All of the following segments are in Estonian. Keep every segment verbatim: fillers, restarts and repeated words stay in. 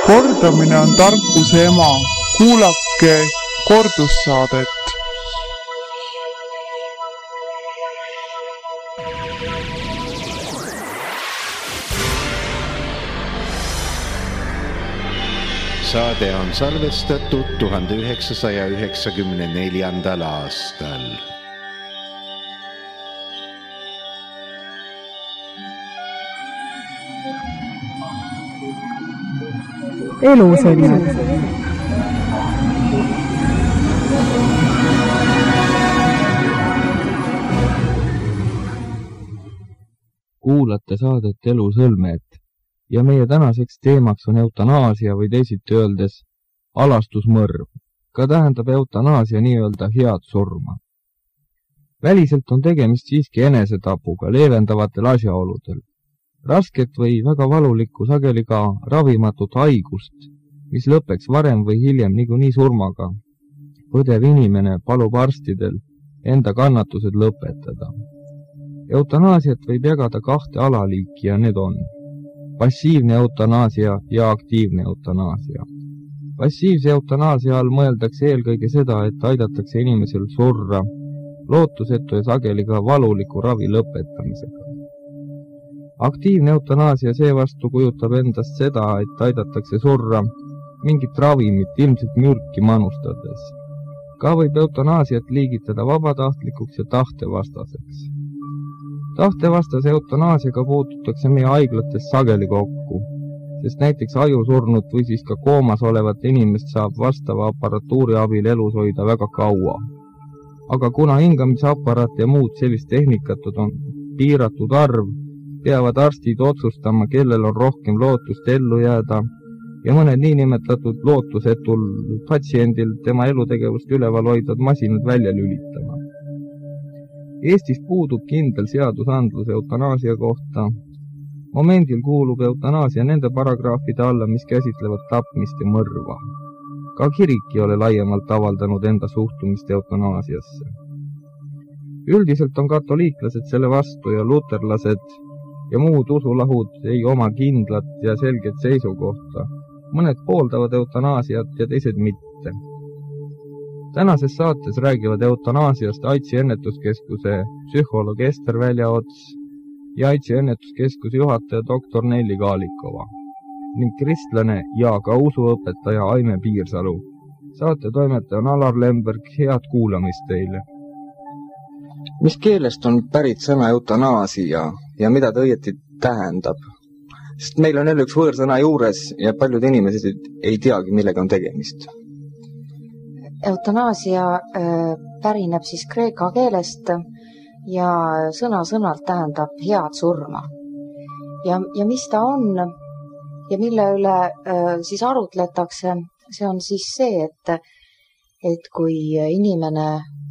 Kordamine on tarkuse ema. Kuulake kordussaadet. Saade on salvestatud tuhande üheksasaja üheksakümne neljandal aastal. Elusõnne. Kuulate saadet Elusõlmed ja meie tänaseks teemaks on eutanaasia või teisiti öeldes alastusmõrv. Ka tähendab eutanaasia nii-öelda head surma. Väliselt on tegemist siiski enesetapuga leevendavatel asjaoludel. Rasket või väga valulikku sageli ka ravimatut haigust, mis lõpeks varem või hiljem niikuinii surmaga. Põdev inimene palub arstidel enda kannatused lõpetada. Eutanaasiat võib jagada kahte alaliiki ja need on passiivne eutanaasia ja aktiivne eutanaasia. Passiivse eutanaasia all mõeldakse eelkõige seda, et aidatakse inimesel surra lootusetu ja sageli ka valuliku ravi lõpetamisega. Aktiivne eutanaasia seevastu kujutab endast seda, et aidatakse surra mingit ravimit ilmselt mürki manustades. Ka võib eutanaasiat liigitada vabatahtlikuks ja tahtevastaseks. Tahtevastase eutanaasiaga puututakse meie haiglates sageli kokku, sest näiteks ajusurnud või siis ka koomas olevat inimest saab vastava aparatuuri abil elus hoida väga kaua. Aga kuna hingamisaparaat ja muud sellist tehnikatud on piiratud arv, peavad arstid otsustama, kellel on rohkem lootust ellu jääda ja mõned niinimetatud lootusetul patsiendil tema elutegevust üleval hoidvad masinad välja lülitama. Eestis puudub kindel seadusandlus eutanaasia kohta. Momendil kuulub eutanaasia nende paragraafide alla, mis käsitlevad tapmist ja mõrva. Ka kirik ei ole laiemalt avaldanud enda suhtumist eutanaasiasse. Üldiselt on katoliiklased selle vastu ja luterlased ja muud usulahud ei oma kindlat ja selget seisukohta. Mõned pooldavad eutanaasiat ja teised mitte. Tänases saates räägivad eutanaasiast AIDSi ennetuskeskuse psühholoog Ester Väljaots ja AIDSi ennetuskeskuse juhataja doktor Nelli Kaalikova ning kristlane ja ka usuõpetaja Aime Piirsalu. Saate toimetaja on Alar Lemberg, head kuulamist teile. Mis keelest on pärit sõna eutanaasia ja mida ta õieti tähendab? Sest meil on jälle üks võõrsõna juures ja paljud inimesed ei teagi, millega on tegemist. Eutanaasia pärineb siis kreeka keelest ja sõna-sõnalt tähendab head surma. Ja, ja mis ta on ja mille üle siis arutletakse, see on siis see, et, et kui inimene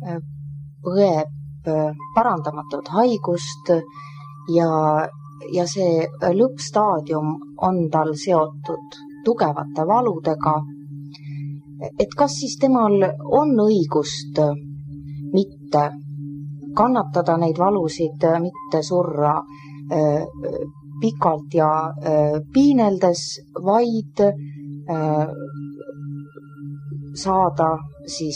põeb parandamatut haigust ja, ja see lõppstaadium on tal seotud tugevate valudega, et kas siis temal on õigust mitte kannatada neid valusid, mitte surra äh, pikalt ja äh, piineldes, vaid äh, saada siis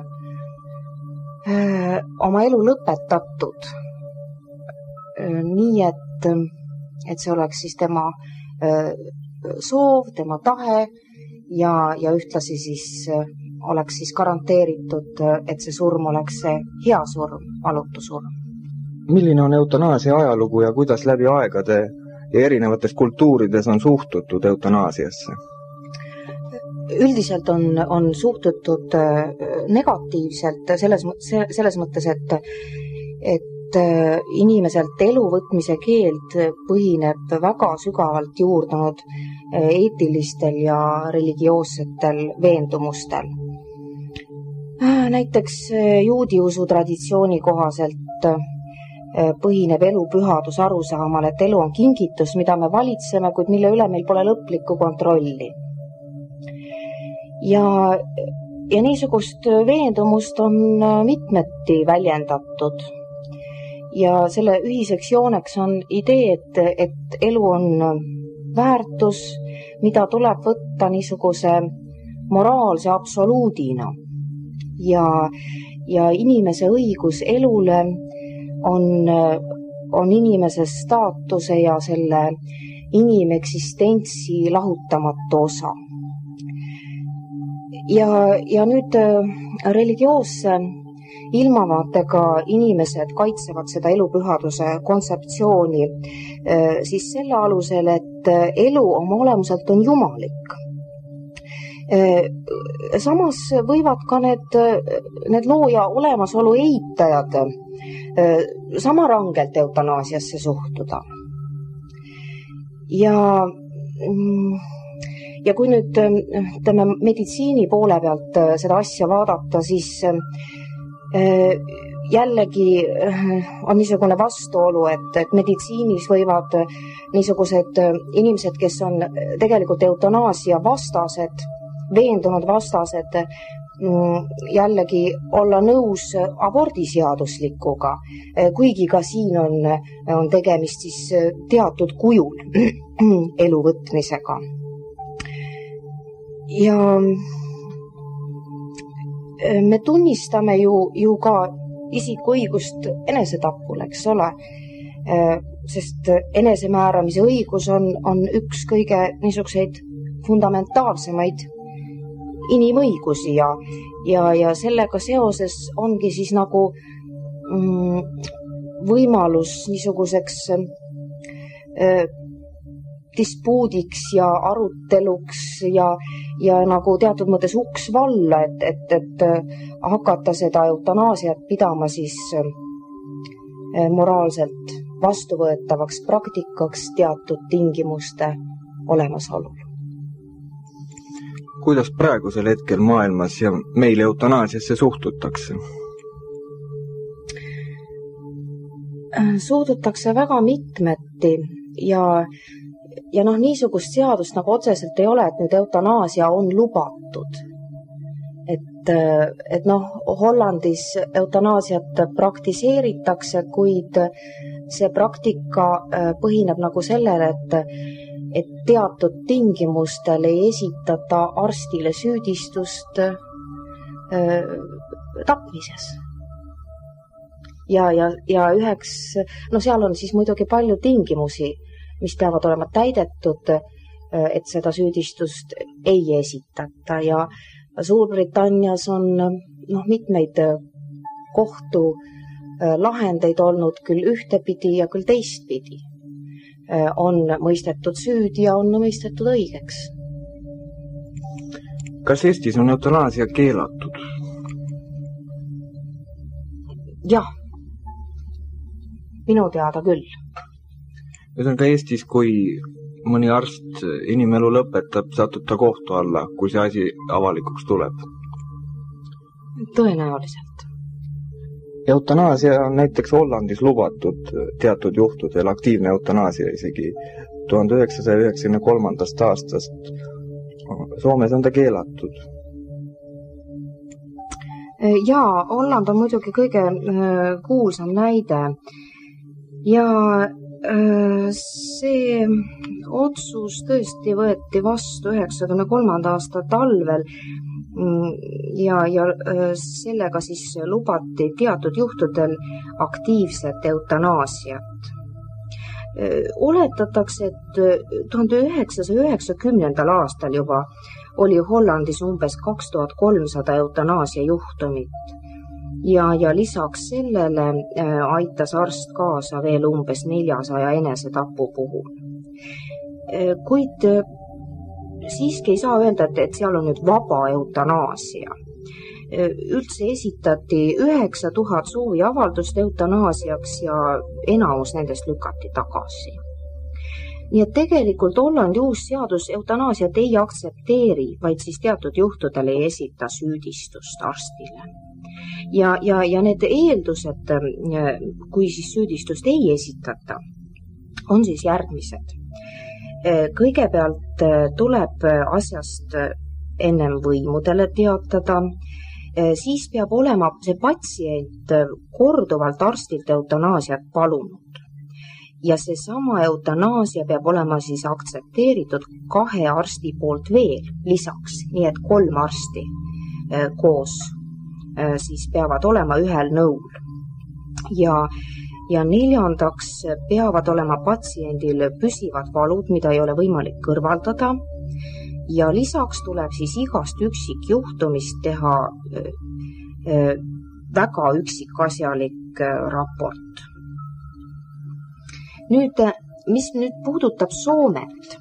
äh, oma elu lõpetatud. Äh, nii, et, et see oleks siis tema äh, soov, tema tahe, Ja, ja ühtlasi siis oleks siis garanteeritud, et see surm oleks see hea surm, valutu surm. Milline on eutanaasia ajalugu ja kuidas läbi aegade ja erinevates kultuurides on suhtutud eutanaasiasse? Üldiselt on, on suhtutud negatiivselt selles, selles mõttes, et, et inimeselt elu võtmise keeld põhineb väga sügavalt juurdunud eetilistel ja religioossetel veendumustel. Näiteks juudi usu traditsiooni kohaselt põhineb elu pühadus arusaamal, et elu on kingitus, mida me valitseme, kuid mille üle meil pole lõplikku kontrolli. Ja, ja niisugust veendumust on mitmeti väljendatud. Ja selle ühiseks jooneks on idee, et, et elu on väärtus, mida tuleb võtta niisuguse moraalse absoluudina ja, ja inimese õigus elule on, on inimese staatuse ja selle inimeksistentsi lahutamatu osa. Ja, ja nüüd religioosse ilmavaatega inimesed kaitsevad seda elupühaduse kontseptsiooni siis selle alusel, et elu oma olemuselt on jumalik. Samas võivad ka need, need looja olemasolu eitajad sama rangelt eutanaasiasse suhtuda. Ja, ja kui nüüd ütleme, meditsiini poole pealt seda asja vaadata, siis jällegi on niisugune vastuolu, et, et meditsiinis võivad niisugused inimesed, kes on tegelikult eutanaasia vastased, veendunud vastased, jällegi olla nõus abordiseaduslikuga, kuigi ka siin on, on tegemist siis teatud kujul elu võtmisega. Ja me tunnistame ju, ju ka isiku õigust enesetapule, eks ole, sest enesemääramise õigus on, on üks kõige niisuguseid fundamentaalsemaid inimõigusi ja, ja, ja sellega seoses ongi siis nagu mm, võimalus niisuguseks äh, dispuudiks ja aruteluks ja, ja nagu teatud mõttes uks valla, et, et, et hakata seda eutanaasiat pidama siis äh, moraalselt vastuvõetavaks praktikaks teatud tingimuste olemasolul. Kuidas praegusel hetkel maailmas ja meil eutanaasiasse suhtutakse? Suhtutakse väga mitmeti ja, ja noh, niisugust seadust nagu otseselt ei ole, et nüüd eutanaasia on lubatud. Et, et noh, Hollandis eutanaasiat praktiseeritakse, kuid see praktika põhineb nagu sellele, et et teatud tingimustel ei esitata arstile süüdistust äh, tapmises. Ja, ja, ja üheks, no seal on siis muidugi palju tingimusi, mis peavad olema täidetud, et seda süüdistust ei esitata ja Suurbritannias on noh, mitmeid kohtu lahendeid olnud küll ühtepidi ja küll teistpidi. On mõistetud süüdi ja on mõistetud õigeks. Kas Eestis on eutanaasia keelatud? Jah, minu teada küll. Ühesõnaga Eestis, kui mõni arst inimelu lõpetab, satub ta kohtu alla, kui see asi avalikuks tuleb? Tõenäoliselt. Eutanaasia on näiteks Hollandis lubatud teatud juhtudel, aktiivne eutanaasia isegi tuhande üheksasaja üheksakümne kolmandast aastast. Soomes on ta keelatud. Jaa, Holland on muidugi kõige kuulsam näide. Ja see otsus tõesti võeti vastu üheksakümne kolmanda aasta talvel ja, ja sellega siis lubati teatud juhtudel aktiivset eutanaasiat. Oletatakse, et tuhande üheksasaja üheksakümnendal aastal juba oli Hollandis umbes kaks tuhat kolmsada eutanaasia juhtumit ja, ja lisaks sellele aitas arst kaasa veel umbes neljasaja enesetapu puhul. Kuid siiski ei saa öelda, et, et seal on nüüd vaba eutanaasia. Üldse esitati üheksa tuhat sooviavaldust eutanaasiaks ja enamus nendest lükati tagasi. Nii et tegelikult Hollandi uus seadus eutanaasiat ei aktsepteeri, vaid siis teatud juhtudel ei esita süüdistust arstile. Ja, ja, ja need eeldused, kui siis süüdistust ei esitata, on siis järgmised. Kõigepealt tuleb asjast ennem võimudele teatada, siis peab olema see patsient korduvalt arstilt eutanaasiat palunud. ja see sama eutanaasia peab olema siis aktsepteeritud kahe arsti poolt veel lisaks, nii et kolm arsti koos siis peavad olema ühel nõul. Ja, ja neljandaks peavad olema patsiendil püsivad valud, mida ei ole võimalik kõrvaldada. Ja lisaks tuleb siis igast üksikjuhtumist teha äh, väga üksikasjalik äh, raport. Nüüd, mis nüüd puudutab Soomet,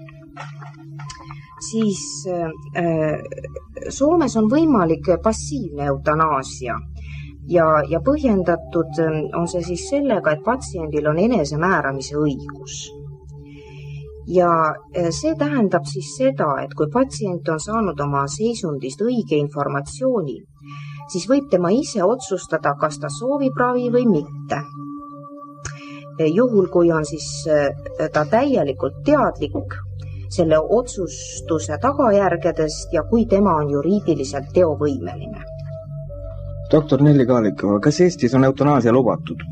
siis äh, Soomes on võimalik passiivne eutanaasia ja, ja põhjendatud on see siis sellega, et patsiendil on enesemääramise õigus. Ja see tähendab siis seda, et kui patsient on saanud oma seisundist õige informatsiooni, siis võib tema ise otsustada, kas ta soovib ravi või mitte. Juhul, kui on siis ta täielikult teadlik selle otsustuse tagajärgedest ja kui tema on juriidiliselt teovõimeline. Doktor Nelli Kaalikova, kas Eestis on eutanaasia lubatud?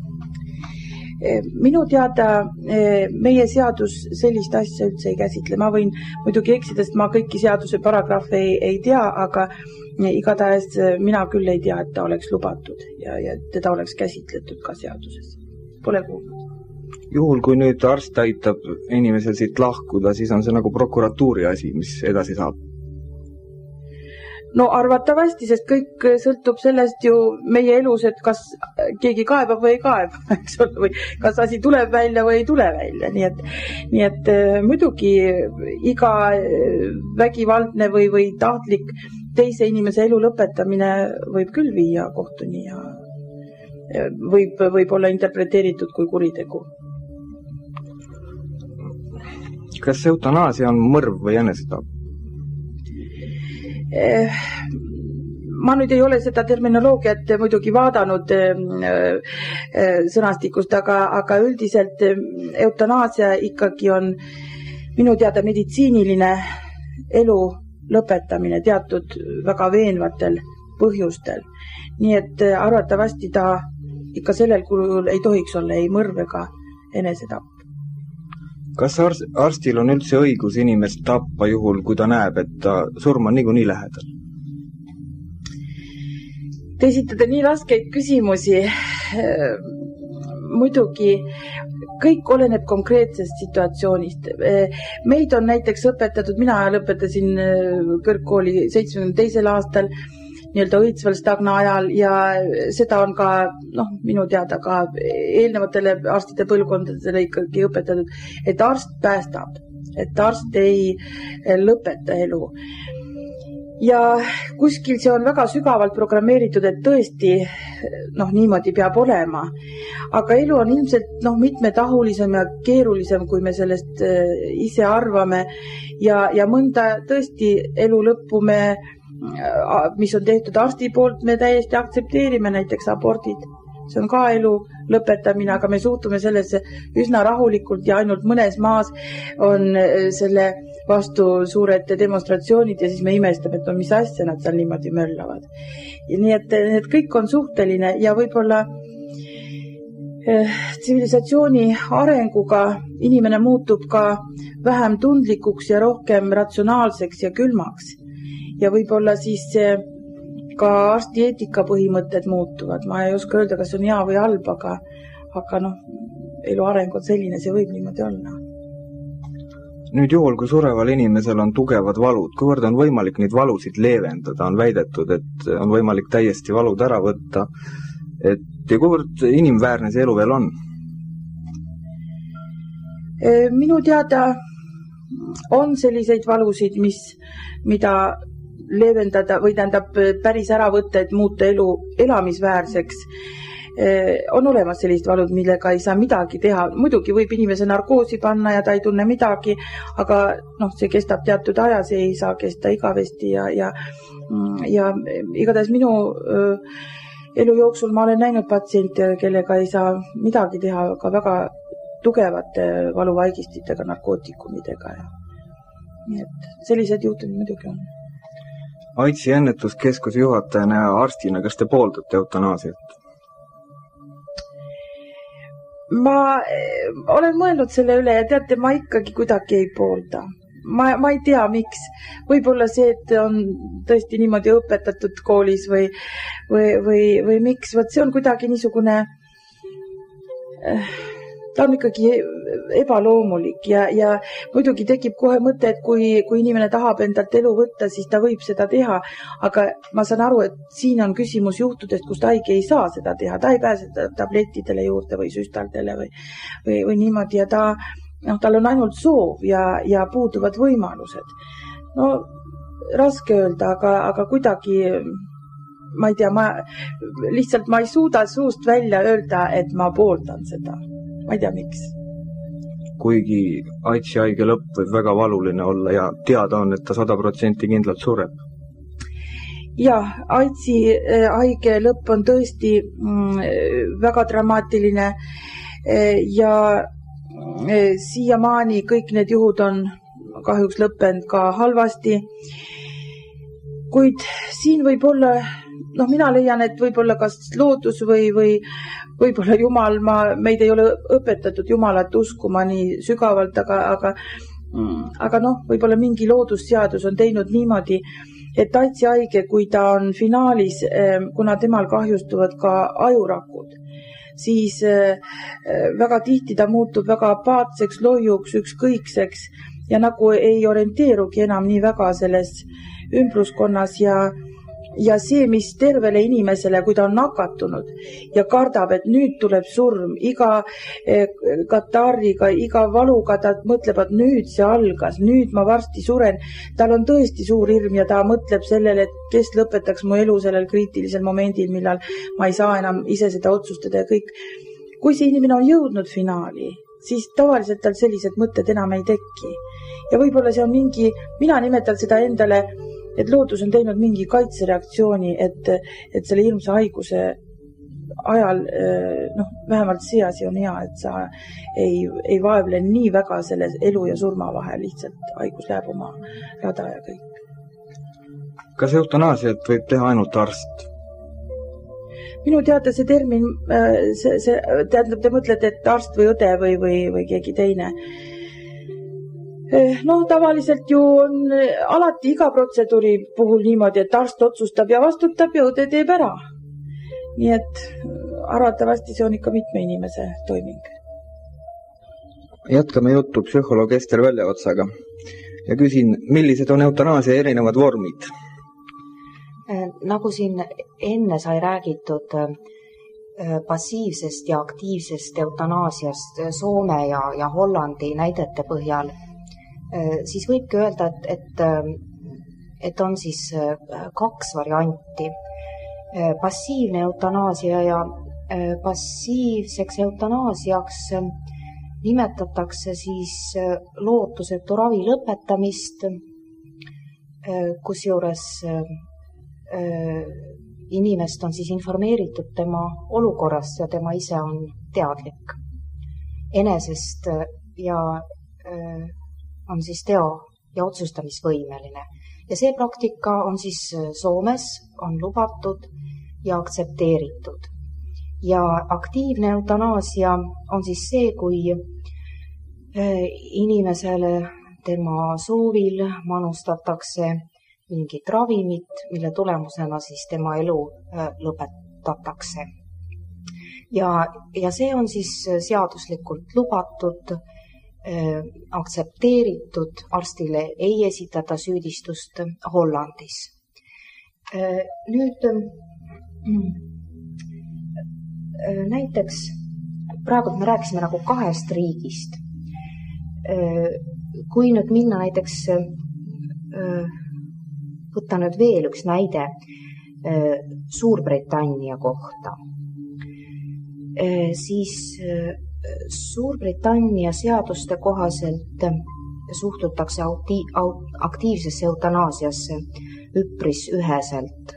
Minu teada meie seadus sellist asja üldse ei käsitle. Ma võin muidugi eksida, sest ma kõiki seaduse paragrahve ei, ei tea, aga igatahes mina küll ei tea, et ta oleks lubatud ja, ja teda oleks käsitletud ka seaduses. Pole kuulnud. Juhul, kui nüüd arst aitab inimesel siit lahkuda, siis on see nagu prokuratuuri asi, mis edasi saab. No arvatavasti, sest kõik sõltub sellest ju meie elus, et kas keegi kaebab või ei kaeba, eks ole, või kas asi tuleb välja või ei tule välja. Nii et, nii et muidugi iga vägivaldne või, või tahtlik teise inimese elu lõpetamine võib küll viia kohtuni ja võib, võib olla interpreteeritud kui kuritegu. Kas eutanaasia on mõrv või enesetapp? Ma nüüd ei ole seda terminoloogiat muidugi vaadanud sõnastikust, aga, aga üldiselt eutanaasia ikkagi on minu teada meditsiiniline elu lõpetamine teatud väga veenvatel põhjustel. Nii et arvatavasti ta ikka sellel kulul ei tohiks olla ei mõrv ega enesetapp. Kas arstil on üldse õigus inimest tappa juhul, kui ta näeb, et ta surm on niikuinii lähedal? Te esitate nii raskeid küsimusi. Muidugi kõik oleneb konkreetsest situatsioonist. Meid on näiteks õpetatud, mina lõpetasin kõrgkooli seitsmekümne teisel aastal nii-öelda õitsval stagna ajal ja seda on ka, noh, minu teada ka eelnevatele arstide põlvkondadele ikkagi õpetatud, et arst päästab, et arst ei lõpeta elu. Ja kuskil see on väga sügavalt programmeeritud, et tõesti, noh, niimoodi peab olema. Aga elu on ilmselt, noh, mitmetahulisem ja keerulisem, kui me sellest ise arvame ja, ja mõnda tõesti elu lõppu me mis on tehtud arsti poolt, me täiesti aktsepteerime näiteks abordid. See on ka elu lõpetamine, aga me suhtume sellesse üsna rahulikult ja ainult mõnes maas on selle vastu suured demonstratsioonid ja siis me imestame, et no mis asja nad seal niimoodi möllavad. Ja nii et need kõik on suhteline ja võib-olla tsivilisatsiooni arenguga inimene muutub ka vähem tundlikuks ja rohkem ratsionaalseks ja külmaks. Ja võib-olla siis ka arsti eetika põhimõtted muutuvad. Ma ei oska öelda, kas on hea või halb, aga, aga noh, elu areng on selline, see võib niimoodi olla. Nüüd juhul, kui sureval inimesel on tugevad valud, kuivõrd on võimalik neid valusid leevendada, on väidetud, et on võimalik täiesti valud ära võtta, et ja kuivõrd inimväärne see elu veel on? Minu teada on selliseid valusid, mis, mida leevendada või tähendab päris ära võtta, et muuta elu elamisväärseks. On olemas sellised valud, millega ei saa midagi teha. Muidugi võib inimese narkoosi panna ja ta ei tunne midagi, aga noh, see kestab teatud aja, see ei saa kesta igavesti ja, ja, ja igatahes minu elu jooksul ma olen näinud patsiente, kellega ei saa midagi teha, aga väga tugevate valuvaigistitega, narkootikumidega. Nii et sellised juhtumid muidugi on. Aidsi ennetuskeskuse juhatajana ja arstina, kas te pooldate eutanaasiat? ma olen mõelnud selle üle ja teate, ma ikkagi kuidagi ei poolda. Ma, ma ei tea, miks. Võib-olla see, et on tõesti niimoodi õpetatud koolis või, või, või, või miks. Võt see on kuidagi niisugune, ta on ikkagi ebaloomulik ja, ja muidugi tekib kohe mõte, et kui, kui inimene tahab endalt elu võtta, siis ta võib seda teha. Aga ma saan aru, et siin on küsimus juhtudest, kus haige ei saa seda teha. Ta ei pääse tablettidele juurde või süstaldele või, või, või niimoodi ja ta noh, tal on ainult soov ja, ja puuduvad võimalused. No, raske öelda, aga, aga kuidagi, ma ei tea, ma lihtsalt ma ei suuda suust välja öelda, et ma pooldan seda. Ma ei tea, miks. Kuigi AIDSi haige lõpp võib väga valuline olla ja teada on, et ta sada protsenti kindlalt sureb. Jah, AIDSi haige lõpp on tõesti mm, väga dramaatiline ja siiamaani kõik need juhud on kahjuks lõppenud ka halvasti. Kuid siin võib olla, noh, mina leian, et võib-olla kas loodus või, või võib-olla Jumal, ma, meid ei ole õpetatud Jumalat uskuma nii sügavalt, aga, aga, aga noh, võib-olla mingi loodusseadus on teinud niimoodi, et AIDSi haige, kui ta on finaalis, kuna temal kahjustuvad ka ajurakud, siis väga tihti ta muutub väga apaatseks, loiuks, ükskõikseks ja nagu ei orienteerugi enam nii väga selles ümbruskonnas ja, ja see, mis tervele inimesele, kui ta on nakatunud ja kardab, et nüüd tuleb surm, iga katarriga, iga valuga ta mõtleb, et nüüd see algas, nüüd ma varsti suren. Tal on tõesti suur hirm ja ta mõtleb sellele, et kes lõpetaks mu elu sellel kriitilisel momendil, millal ma ei saa enam ise seda otsustada ja kõik. Kui see inimene on jõudnud finaali, siis tavaliselt tal sellised mõtted enam ei tekki. Ja võib-olla see on mingi, mina nimetan seda endale, et loodus on teinud mingi kaitsereaktsiooni, et, et selle hirmsa haiguse ajal, noh, vähemalt see asi on hea, et sa ei, ei vaevle nii väga selle elu ja surma vahel, lihtsalt haigus läheb oma rada ja kõik. Kas eutanaasiat võib teha ainult arst? Minu teada see termin, see, see, tähendab, te mõtlete, et arst või õde või, või, või keegi teine. No, tavaliselt ju on alati iga protseduuri puhul niimoodi, et arst otsustab ja vastutab ja õde teeb ära. Nii et arvatavasti see on ikka mitme inimese toiming. Jätkame juttu psühholoog Ester Väljaotsaga ja küsin, millised on eutanaasia erinevad vormid? Nagu siin enne sai räägitud passiivsest ja aktiivsest eutanaasiast Soome ja, ja Hollandi näidete põhjal, siis võibki öelda, et, et, et on siis kaks varianti. Passiivne eutanaasia ja passiivseks eutanaasiaks nimetatakse siis lootusetu ravi lõpetamist, kus juures inimest on siis informeeritud tema olukorrast ja tema ise on teadlik enesest ja on siis teo- ja otsustamisvõimeline. Ja see praktika on siis Soomes, on lubatud ja aktsepteeritud. Ja aktiivne eutanaasia on siis see, kui inimesele tema soovil manustatakse mingit ravimit, mille tulemusena siis tema elu lõpetatakse. Ja, ja see on siis seaduslikult lubatud, aktsepteeritud, arstile ei esitata süüdistust Hollandis. Nüüd näiteks, praegu me rääkisime nagu kahest riigist. Kui nüüd minna näiteks, võtta nüüd veel üks näide Suurbritannia kohta, siis Suurbritannia seaduste kohaselt suhtutakse aktiivsesse eutanaasiasse üpris üheselt.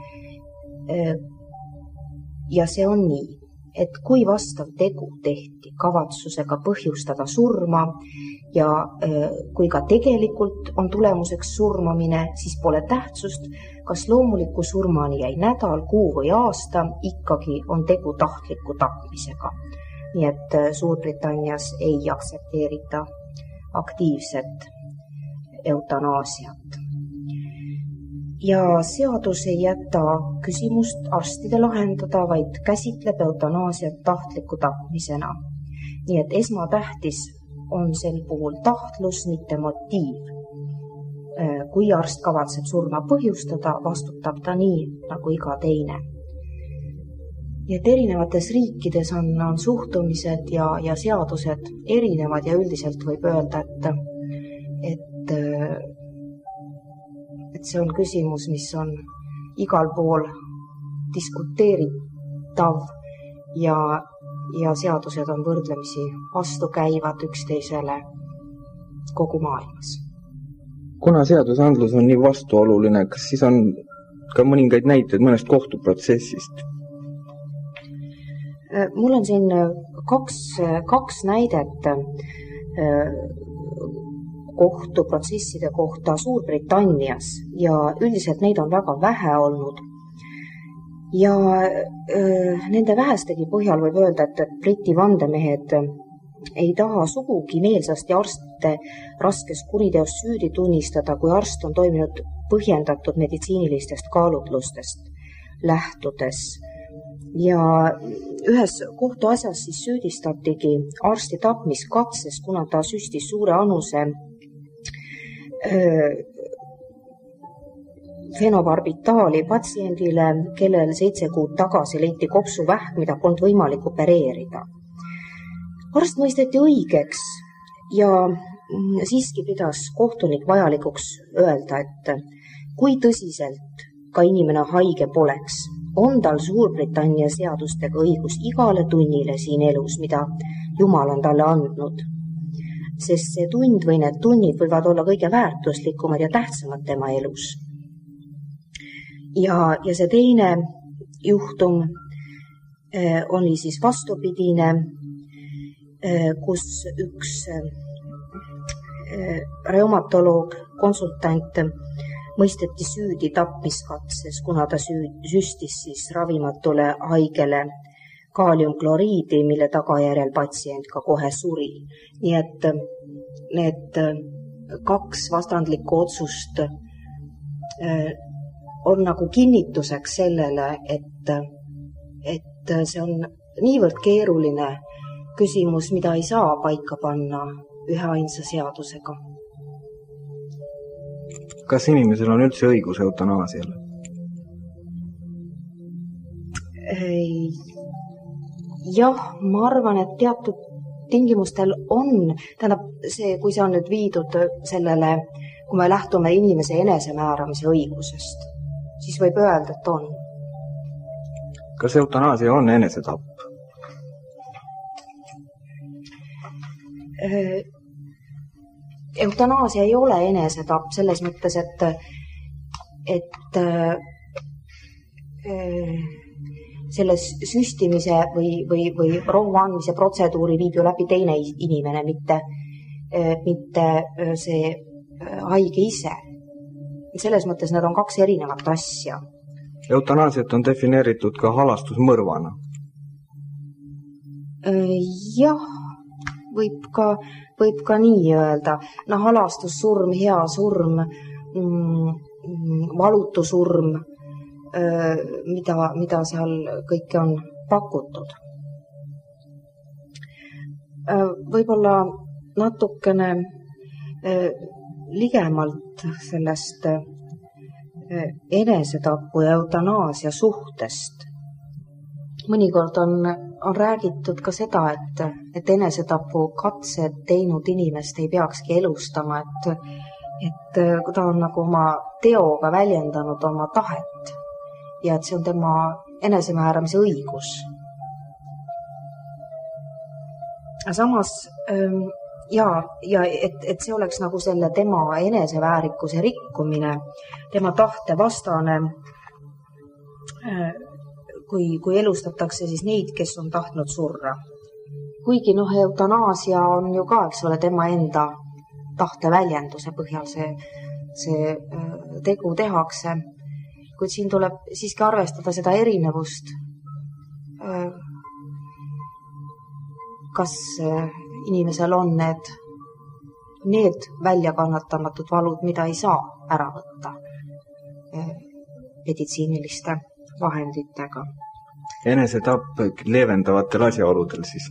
Ja see on nii, et kui vastav tegu tehti kavatsusega põhjustada surma ja kui ka tegelikult on tulemuseks surmamine, siis pole tähtsust, kas loomuliku surmani jäi nädal, kuu või aasta, ikkagi on tegu tahtliku tapmisega. nii et Suurbritannias ei aktsepteerita aktiivset eutanaasiat. Ja seadus ei jäta küsimust arstide lahendada, vaid käsitleb eutanaasiat tahtliku tapmisena. Nii et esmatähtis on sel puhul tahtlus, mitte motiiv. Kui arst kavatseb surma põhjustada, vastutab ta nii nagu iga teine. Nii et erinevates riikides on, on suhtumised ja, ja seadused erinevad ja üldiselt võib öelda, et, et, et see on küsimus, mis on igal pool diskuteeritav ja, ja seadused on võrdlemisi vastukäivad üksteisele kogu maailmas. Kuna seadusandlus on nii vastuoluline, kas siis on ka mõningaid näiteid mõnest kohtuprotsessist? Mul on siin kaks, kaks näidet kohtuprotsesside kohta Suurbritannias ja üldiselt neid on väga vähe olnud. Ja öö, nende vähestegi põhjal võib öelda, et, et Briti vandemehed ei taha sugugi meelsasti arste raskes kuriteos süüdi tunnistada, kui arst on toiminud põhjendatud meditsiinilistest kaalutlustest lähtudes. Ja ühes kohtuasjas siis süüdistatigi arsti tapmiskatses, kuna ta süstis suure anuse öö, fenobarbitaali patsiendile, kellel seitse kuud tagasi leiti kopsuvähk, mida polnud võimalik opereerida. Arst mõisteti õigeks ja siiski pidas kohtunik vajalikuks öelda, et kui tõsiselt ka inimene haige poleks, on tal Suurbritannia seadustega õigus igale tunnile siin elus, mida Jumal on talle andnud. Sest see tund või need tunnid võivad olla kõige väärtuslikumad ja tähtsamad tema elus. Ja, ja see teine juhtum eh, oli siis vastupidine, eh, kus üks eh, reumatoloog, konsultant mõisteti süüdi tapmiskatses, kuna ta süstis siis ravimatule haigele kaaliumkloriidi, mille tagajärjel patsient ka kohe suri. Nii et need kaks vastandlikku otsust on nagu kinnituseks sellele, et, et see on niivõrd keeruline küsimus, mida ei saa paika panna ühe ainsa seadusega. Kas inimesel on üldse õigus eutanaasiale? Jah, ma arvan, et teatud tingimustel on, tähendab see, kui see on nüüd viidud sellele, kui me lähtume inimese enesemääramise õigusest, siis võib öelda, et on. Kas eutanaasia on enesetapp? Eutanaasia ei ole enesetapp selles mõttes, et, et äh, selles süstimise või, või, või rohu andmise protseduuri viib ju läbi teine inimene, mitte, äh, mitte see haige ise. Selles mõttes need on kaks erinevat asja. Eutanaasiat on defineeritud ka halastusmõrvana. Äh, jah, võib ka võib ka nii öelda. No, halastussurm, hea surm, mm, valutusurm, mida, mida seal kõike on pakutud. Võib-olla natukene ligemalt sellest enesetapu ja eutanaasia suhtest. Mõnikord on, on räägitud ka seda, et, et enesetapu katsed teinud inimest ei peakski elustama, et, et ta on nagu oma teoga väljendanud oma tahet ja et see on tema enesemääramise õigus. Samas, ja, ja et, et see oleks nagu selle tema eneseväärikuse rikkumine, tema tahte vastane, kui, kui elustatakse siis neid, kes on tahtnud surra. Kuigi noh, eutanaasia on ju ka, eks ole, tema enda tahte väljenduse põhjal see, see tegu tehakse. Kuid siin tuleb siiski arvestada seda erinevust kas inimesel on need, need väljakannatamatud valud, mida ei saa ära võtta meditsiiniliste vahenditega. Enesetapp leevendavatel asjaoludel siis?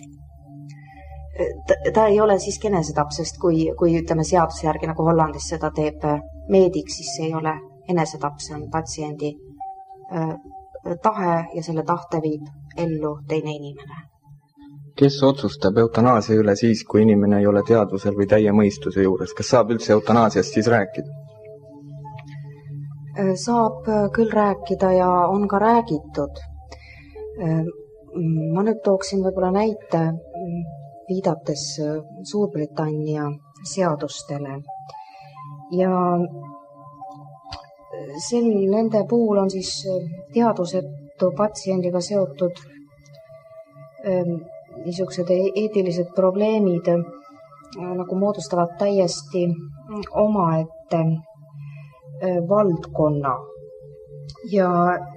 Ta, ta ei ole siiski enesetapp, sest kui, kui ütleme seaduse järgi, nagu Hollandis seda teeb meedik, siis see ei ole enesetapp, see on patsiendi äh, tahe ja selle tahte viib ellu teine inimene. Kes otsustab eutanaasia üle siis, kui inimene ei ole teadvusel või täie mõistuse juures? Kas saab üldse eutanaasiast siis rääkida? Saab küll rääkida ja on ka räägitud. Ma nüüd tooksin võib-olla näite viidates Suurbritannia seadustele. Ja sel, nende puhul on siis teadvusetu patsiendiga seotud niisugused eetilised probleemid nagu moodustavad täiesti omaette valdkonna ja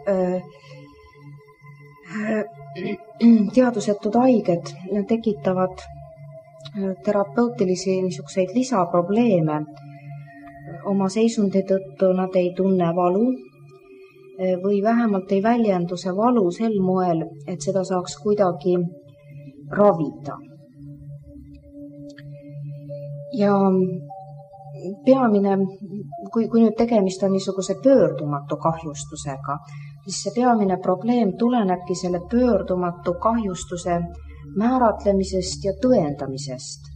teadvusetud haiged tekitavad terapeutilisi niisuguseid lisaprobleeme. Oma seisundi tõttu nad ei tunne valu või vähemalt ei väljendu see valu sel moel, et seda saaks kuidagi ravida. Ja peamine, kui, kui nüüd tegemist on niisuguse pöördumatu kahjustusega, siis see peamine probleem tulenebki selle pöördumatu kahjustuse määratlemisest ja tõendamisest.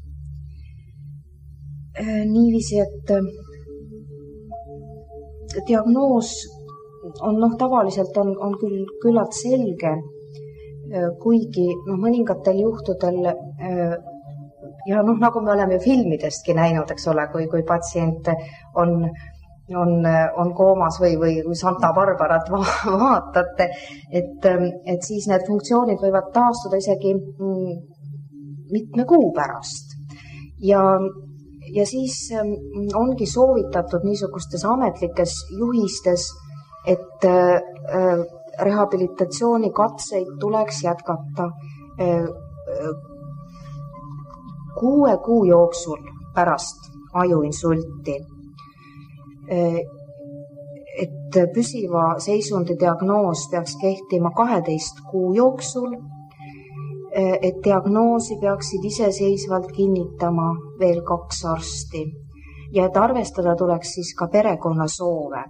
Niiviisi, et diagnoos on, noh, tavaliselt on, on küll küllalt selge, kuigi noh, mõningatel juhtudel ja noh, nagu me oleme filmidestki näinud, eks ole, kui, kui patsient on, on, on koomas või, või Santa Barbarat va vaatate, et, et siis need funktsioonid võivad taastuda isegi mitme kuu pärast. Ja, ja siis ongi soovitatud niisugustes ametlikes juhistes, et rehabilitatsioonikatseid tuleks jätkata kuue kuu jooksul pärast ajuinsulti. Et püsiva seisundi diagnoos peaks kehtima kaheteist kuu jooksul, et diagnoosi peaksid iseseisvalt kinnitama veel kaks arsti ja et arvestada tuleks siis ka perekonna soove.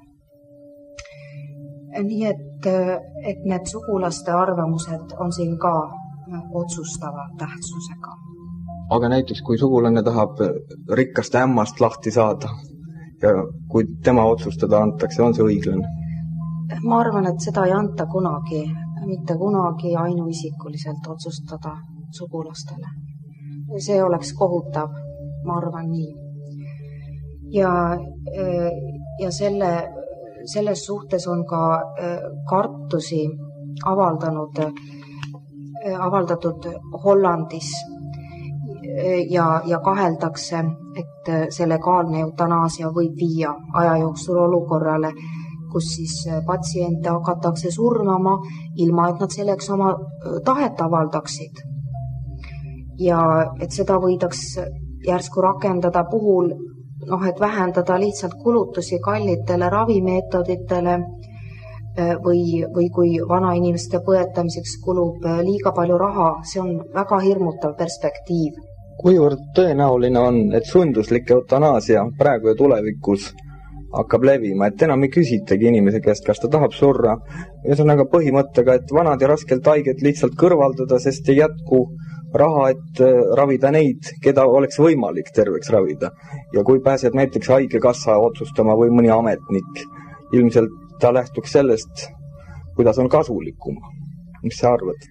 Nii et, et need sugulaste arvamused on siin ka otsustava tähtsusega. Aga näiteks, kui sugulane tahab rikkast ämmast lahti saada ja kui tema otsustada antakse, on see õiglane? Ma arvan, et seda ei anta kunagi, mitte kunagi ainuisikuliselt otsustada sugulastele. See oleks kohutav, ma arvan nii. Ja, ja selle, selles suhtes on ka kartusi avaldanud, avaldatud Hollandis. Ja, ja kaheldakse, et see legaalne eutanaasia võib viia aja jooksul olukorrale, kus siis patsiente hakatakse surmama, ilma et nad selleks oma tahet avaldaksid. Ja et seda võidaks järsku rakendada puhul, noh, et vähendada lihtsalt kulutusi kallitele ravimeetoditele või, või kui vanainimeste põetamiseks kulub liiga palju raha, see on väga hirmutav perspektiiv. Kuivõrd tõenäoline on, et sunduslik eutanaasia praegu ja tulevikus hakkab levima, et enam ei küsitagi inimese käest, kas ta tahab surra. Ühesõnaga põhimõttega, et vanad ja raskelt haiged lihtsalt kõrvaldada, sest ei jätku raha, et ravida neid, keda oleks võimalik terveks ravida. Ja kui pääseb näiteks haigekassa otsustama või mõni ametnik, ilmselt ta lähtuks sellest, kuidas on kasulikum. Mis sa arvad?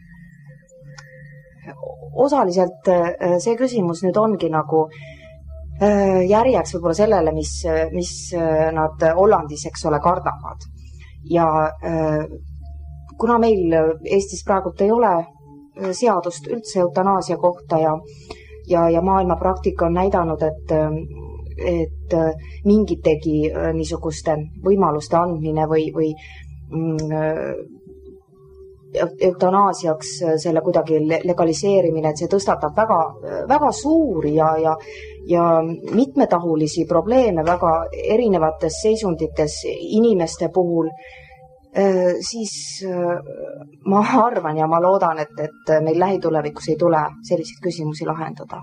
Osaliselt see küsimus nüüd ongi nagu järjeks võib-olla sellele, mis, mis nad Hollandis, eks ole, kardavad. Ja kuna meil Eestis praegult ei ole seadust üldse eutanaasia kohta ja, ja, ja maailma praktika on näidanud, et, et mingitegi niisuguste võimaluste andmine või, või eutanaasiaks selle kuidagi legaliseerimine, et see tõstatab väga, väga suuri ja, ja, ja mitmetahulisi probleeme väga erinevates seisundites inimeste puhul, siis ma arvan ja ma loodan, et, et meil lähitulevikus ei tule selliseid küsimusi lahendada.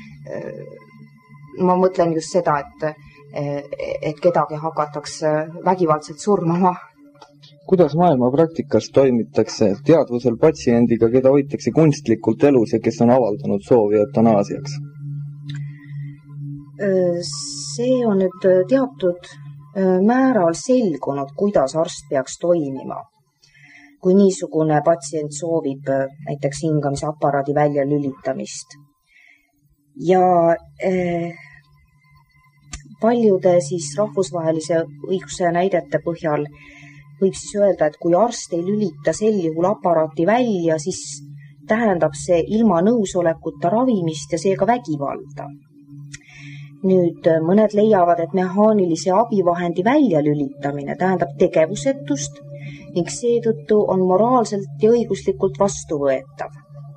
Ma mõtlen just seda, et, et kedagi hakatakse vägivaldselt surmama. Kuidas maailma praktikas toimitakse teadvusel patsiendiga, keda hoitakse kunstlikult elus ja kes on avaldanud soovi eutanaasiaks? See on nüüd teatud määral selgunud, kuidas arst peaks toimima. Kui niisugune patsient soovib näiteks hingamisaparaadi välja lülitamist. Ja eh, paljude siis rahvusvahelise õiguse näidete põhjal võib siis öelda, et kui arst ei lülita sel juhul aparaati välja, siis tähendab see ilma nõusolekuta ravimist ja seega vägivalda. Nüüd mõned leiavad, et mehaanilise abivahendi väljalülitamine tähendab tegevusetust ning seetõttu on moraalselt ja õiguslikult vastuvõetav.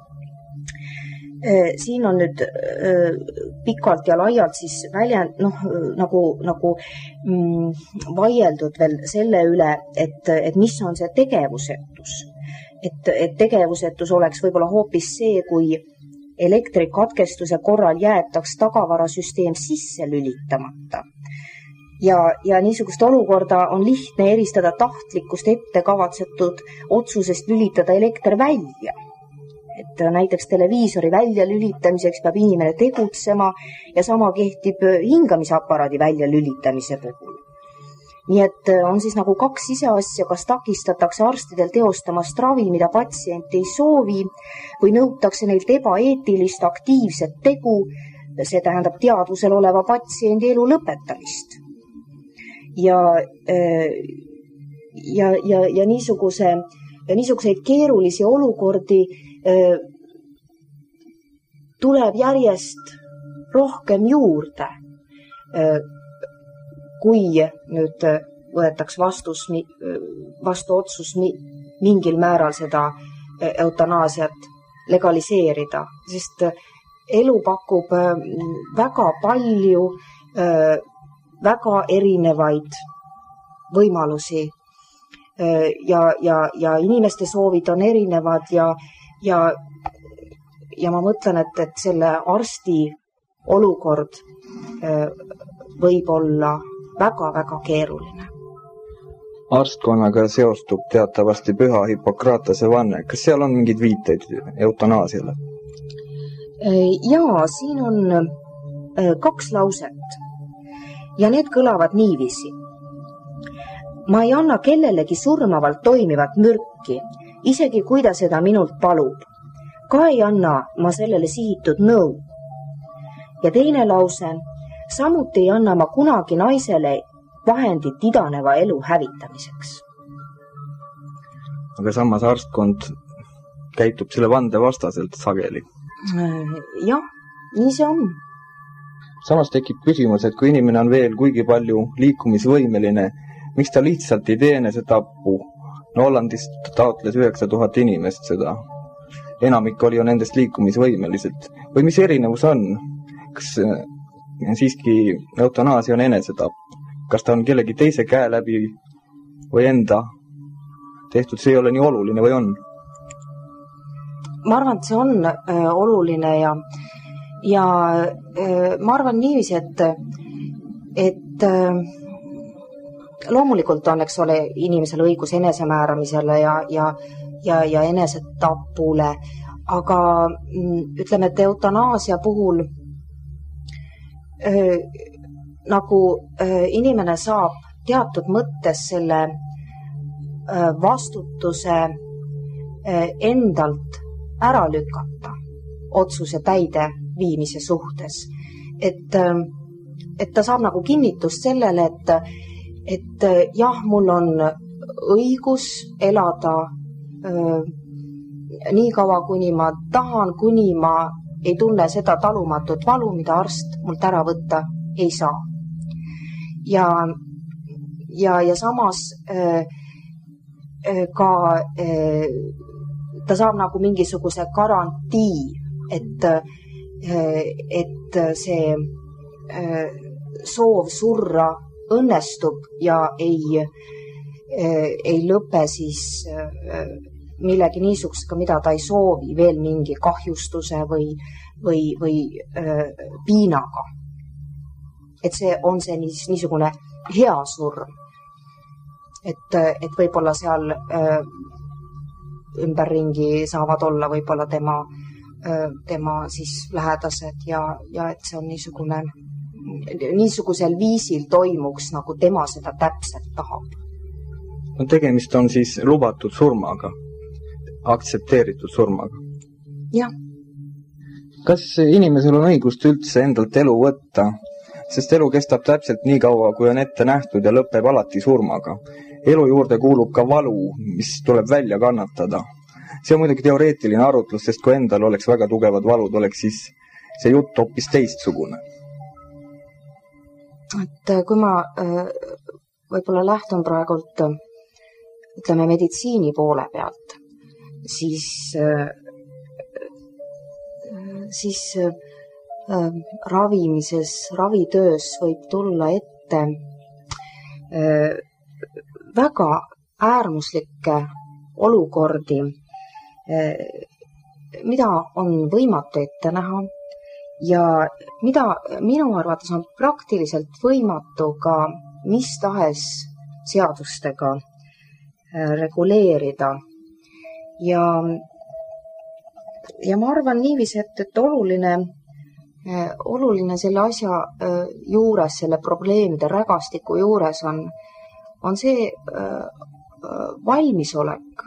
Siin on nüüd pikalt ja laialt siis väljend, noh, nagu, nagu mm, vaieldud veel selle üle, et, et mis on see tegevusetus. Et, et tegevusetus oleks võib-olla hoopis see, kui elektrikatkestuse korral jäetaks tagavarasüsteem sisse lülitamata. Ja, ja niisugust olukorda on lihtne eristada tahtlikust ette kavatsetud otsusest lülitada elekter välja. Et näiteks televiisori välja lülitamiseks peab inimene tegutsema ja sama kehtib hingamisaparaadi välja lülitamise puhul. Nii et on siis nagu kaks siseasja, kas takistatakse arstidel teostamast ravi, mida patsient ei soovi, või nõutakse neilt ebaeetilist aktiivset tegu, see tähendab teadvusel oleva patsiendi elu lõpetamist. Ja, ja, ja, ja, niisuguse, ja niisuguseid keerulisi olukordi tuleb järjest rohkem juurde, kui nüüd võetaks vastus, vastu otsus mingil määral seda eutanaasiat legaliseerida, sest elu pakub väga palju väga erinevaid võimalusi ja, ja, ja inimeste soovid on erinevad ja, ja, ja ma mõtlen, et, et selle arsti olukord võib olla väga-väga keeruline. Arstkonnaga seostub teatavasti püha Hippokratese vanne. Kas seal on mingid viiteid eutanaasiale? Jaa, siin on kaks lauset ja need kõlavad niiviisi. Ma ei anna kellelegi surmavalt toimivat mürki, isegi kui ta seda minult palub. Ka ei anna ma sellele sihitud nõu. Ja teine lause, samuti ei anna ma kunagi naisele vahendit idaneva elu hävitamiseks. Aga samas arstkond käitub selle vande vastaselt sageli. Jah, nii see on. Samas tekib küsimus, et kui inimene on veel kuigi palju liikumisvõimeline, miks ta lihtsalt ei tee enese tappu? No Hollandist taotles üheksa tuhat inimest seda. Enamik oli ju nendest liikumisvõimelised. Või mis erinevus on? Kas siiski eutanaasia on enesetapp? Kas ta on kellegi teise käe läbi või enda tehtud? See ei ole nii oluline või on? Ma arvan, et see on äh, oluline ja, ja äh, ma arvan niiviisi, et, et äh, loomulikult on, eks ole, inimesel õigus enesemääramisele ja, ja, ja, ja enesetapule, aga ütleme, et eutanaasia puhul Äh, nagu äh, inimene saab teatud mõttes selle äh, vastutuse äh, endalt ära lükata otsuse täide viimise suhtes. Et, äh, et ta saab nagu kinnitust sellele, et, et äh, jah, mul on õigus elada äh, nii kaua, kuni ma tahan, kuni ma ei tunne seda talumatut valu, mida arst mult ära võtta ei saa. Ja, ja, ja samas äh, ka äh, ta saab nagu mingisuguse garantii, et, et see soov surra õnnestub ja ei, ei lõpe siis millegi niisugusega, mida ta ei soovi, veel mingi kahjustuse või, või, või piinaga. Et see on see niisugune hea surm. Et, et võib-olla seal öö, ümberringi saavad olla võib-olla tema, öö, tema siis lähedased ja, ja et see on niisugune, niisugusel viisil toimuks, nagu tema seda täpselt tahab. No tegemist on siis lubatud surmaga, aktsepteeritud surmaga. Jah. Kas inimesel on õigust üldse endalt elu võtta? Sest elu kestab täpselt nii kaua, kui on ette nähtud ja lõpeb alati surmaga. Elu juurde kuulub ka valu, mis tuleb välja kannatada. See on muidugi teoreetiline arutlus, sest kui endal oleks väga tugevad valud, oleks siis see jutt hoopis teistsugune. Et kui ma võib-olla lähtun praegult, ütleme, meditsiini poole pealt, siis, siis ravimises, ravitöös võib tulla ette väga äärmuslikke olukordi, mida on võimatu ette näha ja mida minu arvates on praktiliselt võimatu ka mis tahes seadustega reguleerida. Ja, ja ma arvan niiviisi, et, et oluline, oluline selle asja juures, selle probleemide rägastiku juures on on see valmisolek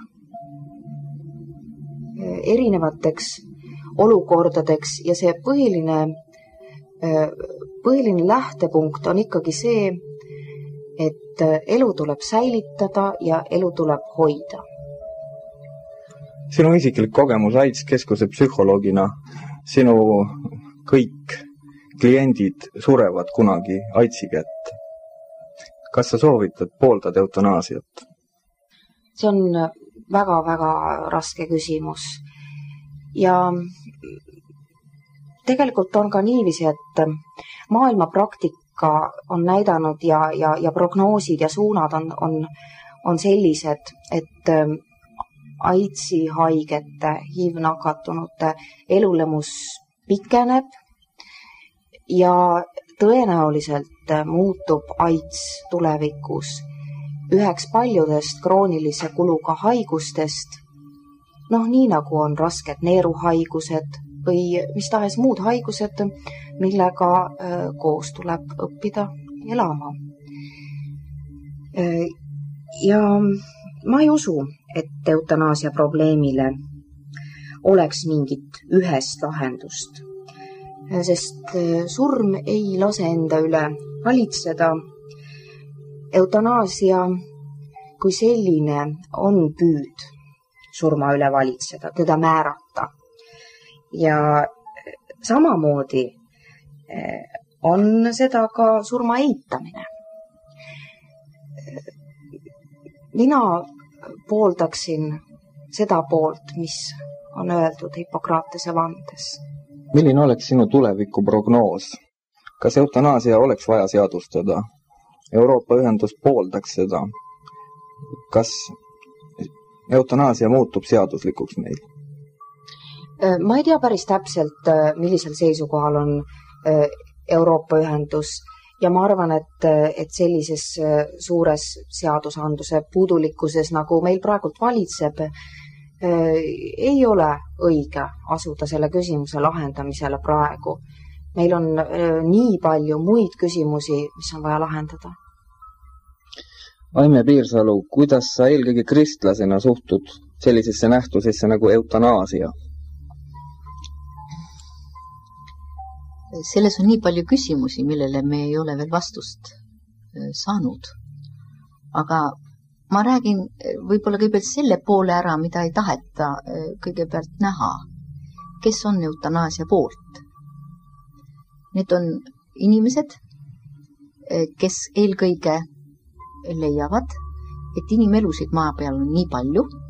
erinevateks olukordadeks ja see põhiline, põhiline lähtepunkt on ikkagi see, et elu tuleb säilitada ja elu tuleb hoida. Sinu isiklik kogemus AIDS-keskuse psühholoogina, sinu kõik kliendid surevad kunagi AIDSi kätte. Kas sa soovitad pooldad eutanaasiat? See on väga-väga raske küsimus. Ja tegelikult on ka niiviisi, et maailma praktika on näidanud ja, ja, ja prognoosid ja suunad on, on, on sellised, et AIDSi haigete, H I V-nakatunute elulemus pikeneb ja tõenäoliselt muutub AIDS tulevikus üheks paljudest kroonilise kuluga haigustest, noh nii nagu on rasked neeruhaigused või mis tahes muud haigused, millega koos tuleb õppida elama. Ja ma ei usu, et eutanaasia probleemile oleks mingit ühest lahendust, sest surm ei lase enda üle valitseda. Eutanaasia kui selline on püüd surma üle valitseda, teda määrata. Ja samamoodi on seda ka surma eitamine. Mina pooldaksin seda poolt, mis on öeldud Hippokratese vandes. Milline oleks sinu tuleviku prognoos? Kas eutanaasia oleks vaja seadustada? Euroopa ühendus pooldaks seda. Kas eutanaasia muutub seaduslikuks meil? Ma ei tea päris täpselt, millisel seisukohal on Euroopa ühendus ja ma arvan, et, et sellises suures seadusandluse puudulikkuses, nagu meil praegult valitseb, ei ole õige asuda selle küsimuse lahendamisele praegu. Meil on nii palju muid küsimusi, mis on vaja lahendada. Aime Piirsalu, kuidas sa eelkõige kristlasena suhtud sellisesse nähtusesse nagu eutanaasia? Selles on nii palju küsimusi, millele me ei ole veel vastust saanud. Aga ma räägin võib-olla kõigepealt selle poole ära, mida ei taheta kõigepealt näha. Kes on eutanaasia poolt? Need on inimesed, kes eelkõige leiavad, et inimelusid maa peal on nii palju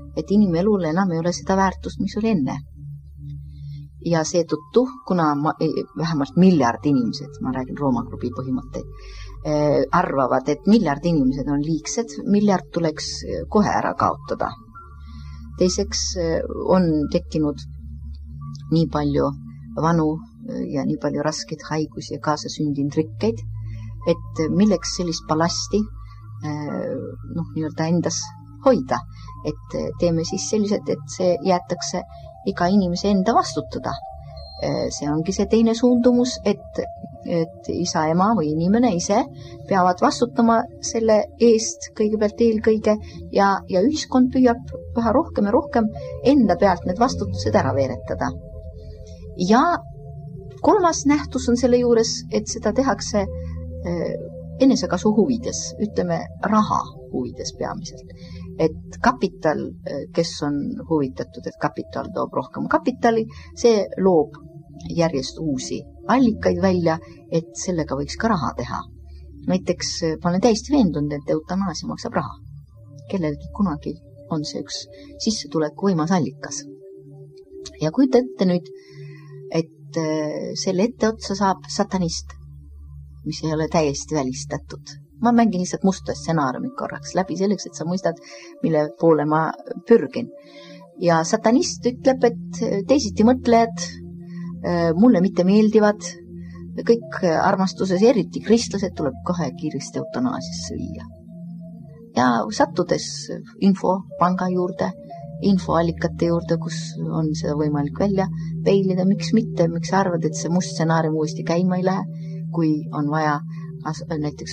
et inimelul enam ei ole seda väärtust, mis oli enne. Ja seetõttu, kuna ma, vähemalt miljard inimesed, ma räägin Rooma klubi põhimõtteid, arvavad, et miljard inimesed on liigsed, miljard tuleks kohe ära kaotada. Teiseks on tekkinud nii palju vanu ja nii palju raskeid haigusi ja kaasasündinud rikkeid, et milleks sellist balasti noh, nii-öelda endas hoida, et teeme siis sellised, et see jäetakse iga inimese enda vastutada. See ongi see teine suundumus, et, et isa, ema või inimene ise peavad vastutama selle eest kõigepealt eelkõige ja, ja ühiskond püüab vähe rohkem ja rohkem enda pealt need vastutused ära veeretada. Ja kolmas nähtus on selle juures, et seda tehakse enesekasu huvides, ütleme raha huvides peamiselt. Et kapital, kes on huvitatud, et kapital toob rohkem kapitali, see loob järjest uusi allikaid välja, et sellega võiks ka raha teha. Näiteks ma olen täiesti veendunud, et eutanaasia maksab raha. Kellelgi kunagi on see üks sissetuleku võimas allikas. Ja kui te ette nüüd, et selle etteotsa saab satanist, mis ei ole täiesti välistatud. Ma mängin lihtsalt musta stsenaariumit korraks läbi selleks, et sa mõistad, mille poole ma pürgin. Ja satanist ütleb, et teisiti mõtlejad mulle mitte meeldivad, kõik armastuses, eriti kristlased, tuleb kohe kiiresti eutanaasiasse viia. Ja sattudes infopanga juurde, infoallikate juurde, kus on seda võimalik välja peilida, miks mitte, miks arvad, et see must stsenaarium uuesti käima ei lähe, kui on vaja näiteks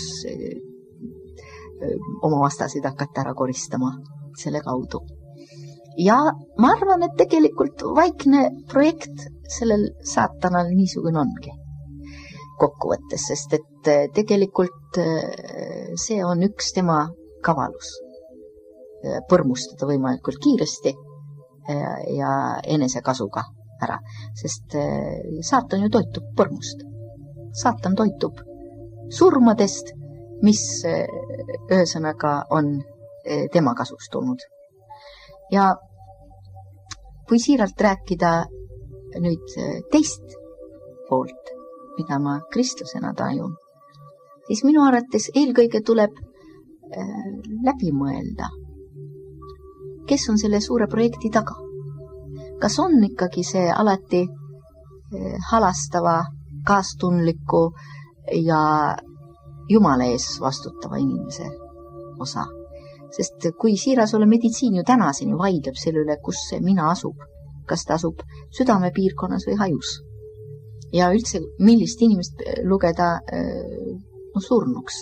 oma vastasid hakata ära koristama selle kaudu. Ja ma arvan, et tegelikult vaikne projekt sellel saatanal niisugune ongi kokkuvõttes, sest et tegelikult see on üks tema kavalus põrmustada võimalikult kiiresti ja enesekasuga ära, sest saatan ju toitub põrmust. Saatan toitub surmadest, mis ühesõnaga on tema kasust tulnud. Ja kui siiralt rääkida nüüd teist poolt, mida ma kristlasena tajun, siis minu arvates eelkõige tuleb läbi mõelda, kes on selle suure projekti taga. Kas on ikkagi see alati halastava, kaastunliku ja Jumala ees vastutava inimese osa. Sest kui siiras ole meditsiin ju tänaseni vaidleb selle üle, kus see mina asub, kas ta asub südamepiirkonnas või hajus. Ja üldse, millist inimest lugeda no, surnuks.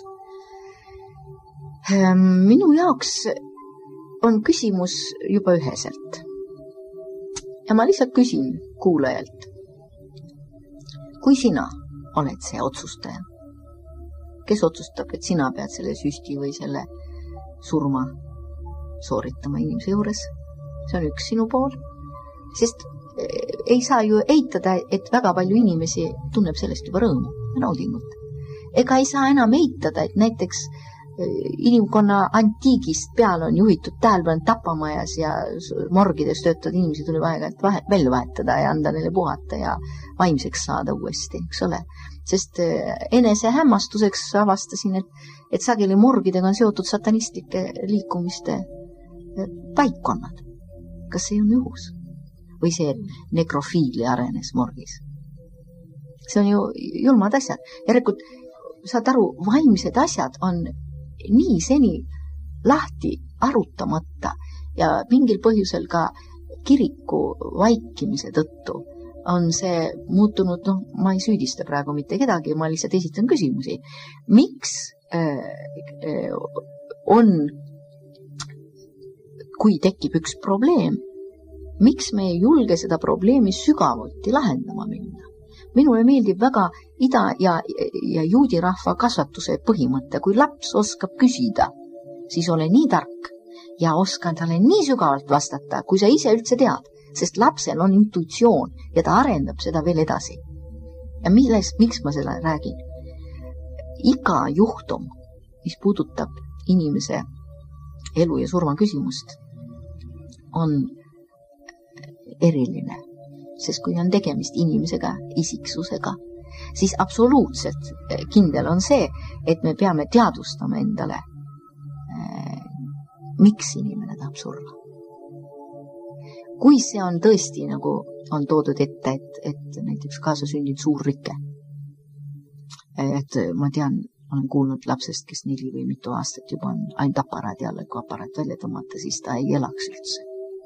Minu jaoks on küsimus juba üheselt. Ja ma lihtsalt küsin kuulajalt, kui sina oled see otsustaja, kes otsustab, et sina pead selle süsti või selle surma sooritama inimese juures, see on üks sinu pool, sest ei saa ju eitada, et väga palju inimesi tunneb sellest juba rõõmu ja naudingut. Ega ei saa enam eitada, et näiteks inimkonna antiigist peal on juhitud tähelepanu tapamajas ja morgides töötavad inimesi tuli aeg-ajalt välja vahetada ja anda neile puhata ja vaimseks saada uuesti, eks ole. Sest enese hämmastuseks avastasin, et, et sageli morgidega on seotud satanistlike liikumiste paikkonnad. Kas see on juhus? Või see nekrofiili arenes morgis? See on ju julmad asjad. Järelikult, saad aru, vaimsed asjad on nii seni lahti arutamata ja mingil põhjusel ka kiriku vaikimise tõttu on see muutunud, noh, ma ei süüdista praegu mitte kedagi, ma lihtsalt esitan küsimusi. Miks äh, on, kui tekib üks probleem, miks me ei julge seda probleemi sügavuti lahendama minna? Minule meeldib väga ida- ja, ja juudi rahva kasvatuse põhimõte. Kui laps oskab küsida, siis ole nii tark ja oska talle nii sügavalt vastata, kui sa ise üldse tead, sest lapsel on intuitsioon ja ta arendab seda veel edasi. Ja milles, miks ma selle räägin? Iga juhtum, mis puudutab inimese elu ja surma küsimust, on eriline, sest kui on tegemist inimesega, isiksusega, siis absoluutselt kindel on see, et me peame teadvustama endale, miks inimene tahab surra. Kui see on tõesti, nagu on toodud ette, et, et näiteks kaasasündid suur rike, et ma tean, olen kuulnud lapsest, kes neli või mitu aastat juba on ainult aparaadi alla, kui aparaat välja tõmmata, siis ta ei elaks üldse.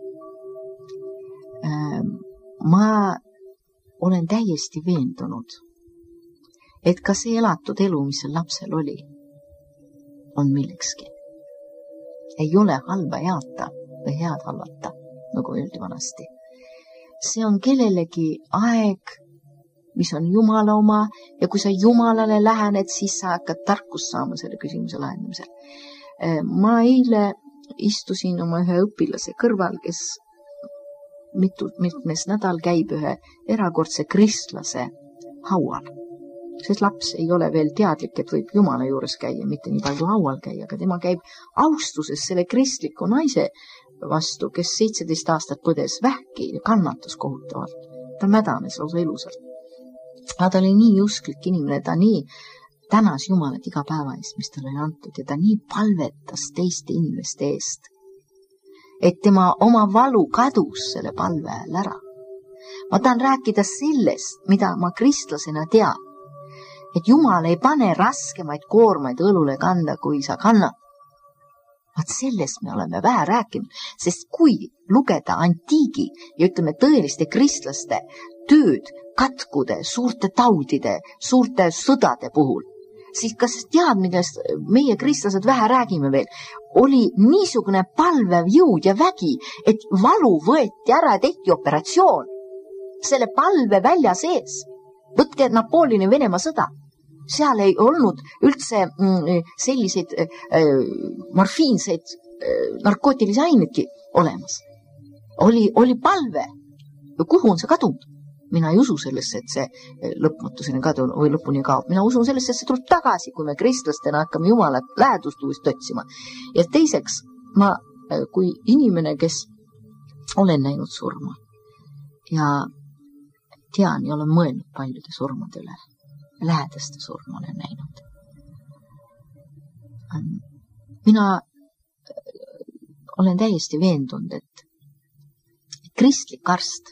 Ma olen täiesti veendunud, et ka see elatud elu, mis seal lapsel oli, on millekski. Ei ole halba jaata või head halvata, nagu öeldi vanasti. See on kellelegi aeg, mis on Jumala oma, ja kui sa Jumalale lähened, siis sa hakkad tarkust saama selle küsimuse lahendamisel. Ma eile istusin oma ühe õpilase kõrval, kes mitu, mitmes nädal käib ühe erakordse kristlase haual. Sest laps ei ole veel teadlik, et võib Jumala juures käia, mitte nii palju haual käia, aga tema käib austuses selle kristliku naise vastu, kes seitseteist aastat põdes vähki ja kannatas kohutavalt. Ta mädanes lausa elusalt. Aga ta oli nii usklik inimene, ta nii tänas Jumalat iga päeva eest, mis talle oli antud, ja ta nii palvetas teiste inimeste eest, et tema oma valu kadus selle palve ajal ära. Ma tahan rääkida sellest, mida ma kristlasena tean, et Jumal ei pane raskemaid koormaid õlule kanda, kui sa kannad. Vaat sellest me oleme vähe rääkinud, sest kui lugeda antiigi ja ütleme tõeliste kristlaste tööd katkude, suurte taudide, suurte sõdade puhul, siis kas tead, millest meie kristlased vähe räägime veel, oli niisugune palvev jõud ja vägi, et valu võeti ära, tehti operatsioon selle palve välja sees. Võtke Napoleoni Venemaa sõda. Seal ei olnud üldse selliseid morfiinseid narkootilisi ainedki olemas. Oli, oli palve. Kuhu on see kadunud? Mina ei usu sellesse, et see lõpmatuseni kadunud või lõpuni kaob. Mina usun sellesse, et see tuleb tagasi, kui me kristlastena hakkame Jumala lähedust uuesti otsima. Ja teiseks, ma kui inimene, kes olen näinud surma ja tean ja olen mõelnud paljude surmade üle, lähedaste surma olen näinud. Mina olen täiesti veendunud, et kristlik arst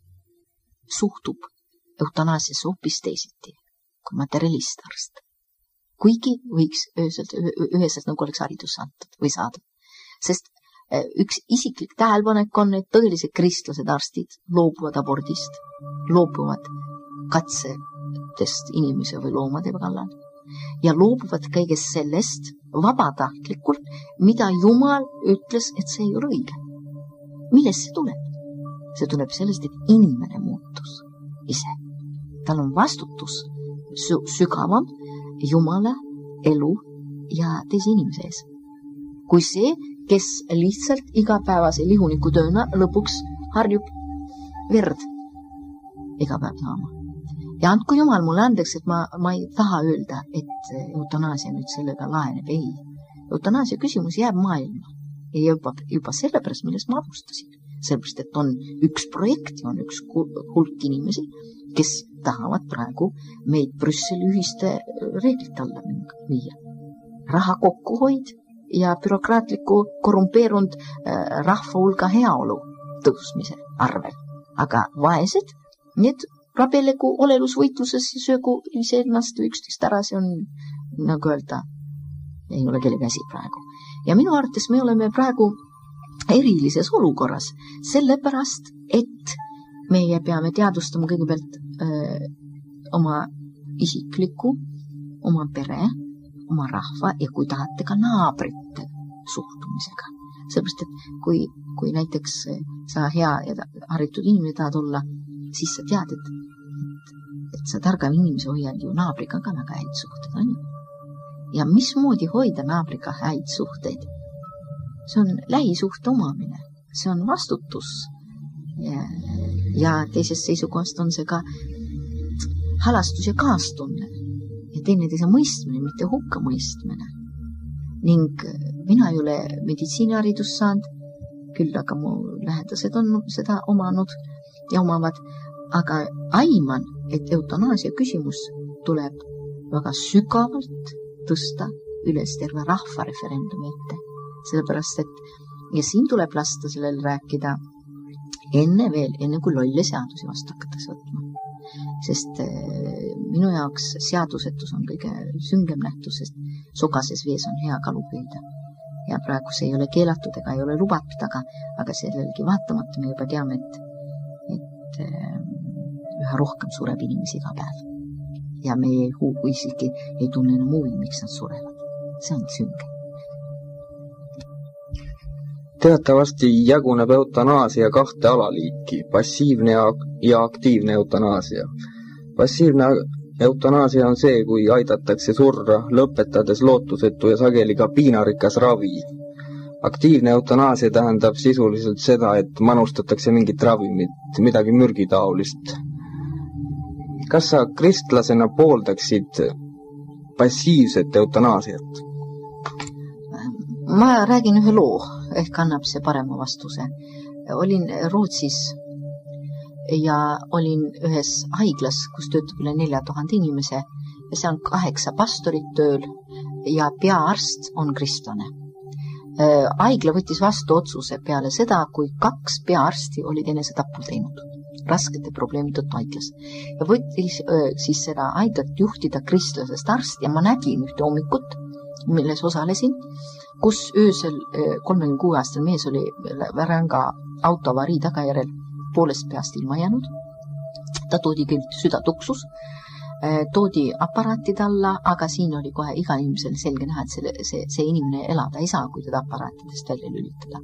suhtub eutanaasiasse hoopis teisiti kui materialist arst. Kuigi võiks üheselt, üheselt nagu oleks haridus antud või saadud. Sest üks isiklik tähelepanek on, et tõelised kristlased arstid loobuvad abordist, loobuvad katsetest inimese või loomade kallal ja loobuvad kõigest sellest vabatahtlikult, mida Jumal ütles, et see ei ole õige. Millest see tuleb? See tuleb sellest, et inimene muutus ise. Tal on vastutus sü- sügavam Jumala, elu ja teise inimese ees. Kui see, kes lihtsalt igapäevase lihuniku tööna lõpuks harjub verd iga päev saama. Ja andku Jumal mulle andeks, et ma, ma ei taha öelda, et eutanaasia nüüd sellega laheneb. Ei. Eutanaasia küsimus jääb maailma. Ja juba, juba sellepärast, millest ma alustasin. Sellepärast, et on üks projekt ja on üks hulk inimesi, kes tahavad praegu meid Brüsseli ühiste reeglite alla viia. Raha kokkuhoid ja bürokraatliku korrumpeerunud rahva hulga heaolu tõusmise arvel. Aga vaesed, need rabelegu olelusvõitluses ja söögu ise ennast või üksteist ära, see on, nagu öelda, ei ole kelle käsi praegu. Ja minu arvates me oleme praegu erilises olukorras, sellepärast, et meie peame teadvustama kõigepealt öö, oma isikliku, oma pere, oma rahva ja kui tahate ka naabrite suhtumisega. Sellepärast, et kui, kui näiteks sa hea ja haritud inimene tahad olla, siis sa tead, et, et, et sa targam inimese hoiad ju naabriga ka väga häid suhteid, on ju? Ja mismoodi hoida naabriga häid suhteid? See on lähisuhte omamine, see on vastutus ja, ja teisest seisukohast on see ka halastus ja kaastunne ja teineteise mõistmine, mitte hukka mõistmine. Ning mina ei ole meditsiiniharidust saanud, küll aga mu lähedased on seda omanud ja omavad, aga aiman, et eutanaasia küsimus tuleb väga sügavalt tõsta üles terve rahvareferendumi ette. Sellepärast, et ja siin tuleb lasta sellel rääkida enne veel, enne kui lolle seadusi vastu hakatakse võtma. Sest minu jaoks seadusetus on kõige süngem nähtus, sest sogases vees on hea kalu püüda. Ja praegu see ei ole keelatud ega ei ole lubatud, aga, aga sellelgi vaatamata me juba teame, et, et üha rohkem sureb inimesi iga päev. Ja me ei, isegi ei tunne enam huvi, miks nad surevad. See on sünge. Teatavasti jaguneb eutanaasia kahte alaliiki, passiivne ja, ja aktiivne eutanaasia. Passiivne eutanaasia on see, kui aidatakse surra, lõpetades lootusetu ja sageli ka piinarikas ravi. Aktiivne eutanaasia tähendab sisuliselt seda, et manustatakse mingit ravimit, midagi mürgitaolist. Kas sa kristlasena pooldaksid passiivset eutanaasiat? Ma räägin ühe loo, ehk annab see parema vastuse. Olin Rootsis ja olin ühes haiglas, kus töötab üle nelja tuhande inimese ja see on kaheksa pastorit tööl ja peaarst on kristlane. Haigla võttis vastu otsuse peale seda, kui kaks peaarsti olid enesetappu teinud. Raskete probleemi tõttu haiglas. Ja võttis siis seda haiglat juhtida kristlasest arst ja ma nägin ühte hommikut, milles osalesin, kus öösel kolmekümne kuue aastal mees oli ränga autoavarii tagajärjel poolest peast ilma jäänud. Ta toodi küll süda tuksus, toodi aparaatid alla, aga siin oli kohe iga inimesel selge näha, et see, see, see inimene elada ei saa, kui teda aparaatidest välja lülitada.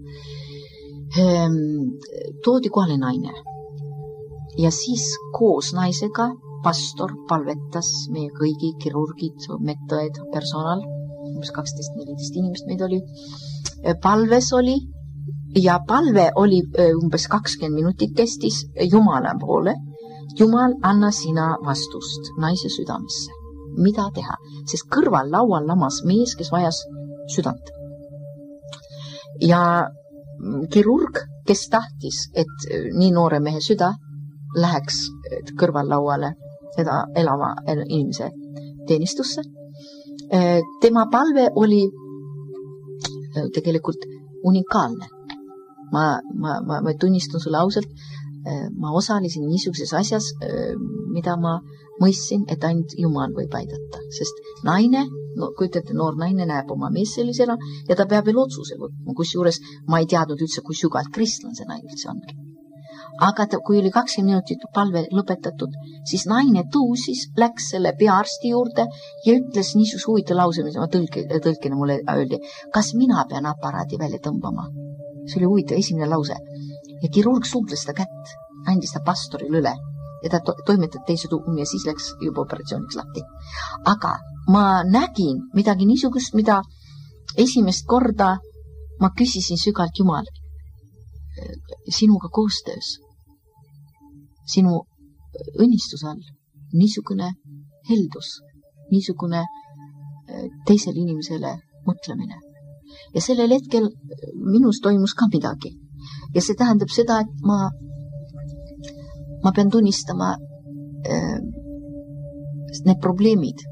Toodi kohale naine ja siis koos naisega pastor palvetas meie kõigi kirurgid, medõed, personal, kaksteist neliteist inimest meid oli, palves oli ja palve oli umbes kakskümmend minutit kestis Jumala poole. Jumal, anna sina vastust naise südamesse. Mida teha? Sest kõrval laual lamas mees, kes vajas südant. Ja kirurg, kes tahtis, et nii noore mehe süda läheks kõrval lauale seda elava inimese teenistusse, tema palve oli tegelikult unikaalne. Ma, ma, ma, ma tunnistan sulle ausalt, ma osalesin niisuguses asjas, mida ma mõistsin, et ainult Jumal võib aidata. Sest naine, no, kui ütlete, noor naine näeb oma mees sellisena ja ta peab veel otsuse võtma, kus juures ma ei teadnud üldse, kui sügalt kristlan see naine üldse ongi. Aga ta, kui oli kakskümmend minutit palve lõpetatud, siis naine tõusis, läks selle peaarsti juurde ja ütles niisuguse huvitav lause, mis ma tõlke, tõlkina mulle öeldi, kas mina pean aparaadi välja tõmbama? See oli huvitav esimene lause. Ja kirurg suudles ta kätt, andis ta pastoril üle ja ta to toimetab teise tuumi ja siis läks juba operatsiooniks lahti. Aga ma nägin midagi niisugust, mida esimest korda ma küsisin sügalt Jumal sinuga koostöös, sinu õnnistuse all, niisugune heldus, niisugune teisele inimesele mõtlemine. Ja sellel hetkel minus toimus ka midagi. Ja see tähendab seda, et ma, ma pean tunnistama äh, need probleemid,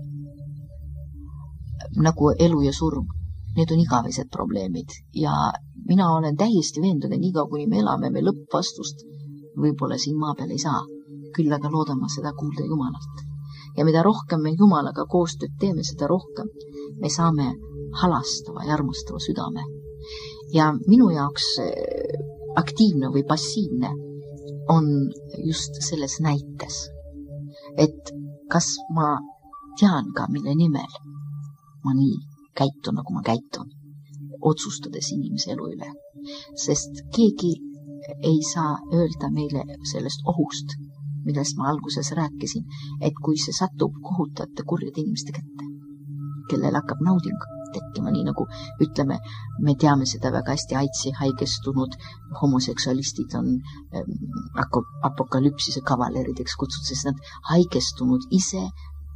nagu elu ja surm, need on igavesed probleemid ja mina olen täiesti veendunud, et iga kuni me elame, me lõppvastust võib-olla siin maa peal ei saa, küll aga loodama seda kuulda Jumalalt. Ja mida rohkem me Jumalaga koostööd teeme, seda rohkem me saame halastava ja armastava südame. Ja minu jaoks aktiivne või passiivne on just selles näites, et kas ma tean ka, mille nimel ma nii käitun, nagu ma käitun, otsustades inimese elu üle. Sest keegi ei saa öelda meile sellest ohust, millest ma alguses rääkisin, et kui see satub kohutajate kurjade inimeste kätte, kellel hakkab nauding tekkima, nii nagu ütleme, me teame seda väga hästi, aitsi haigestunud homoseksualistid on apokalüpsise kavalerideks kutsud, sest nad haigestunud ise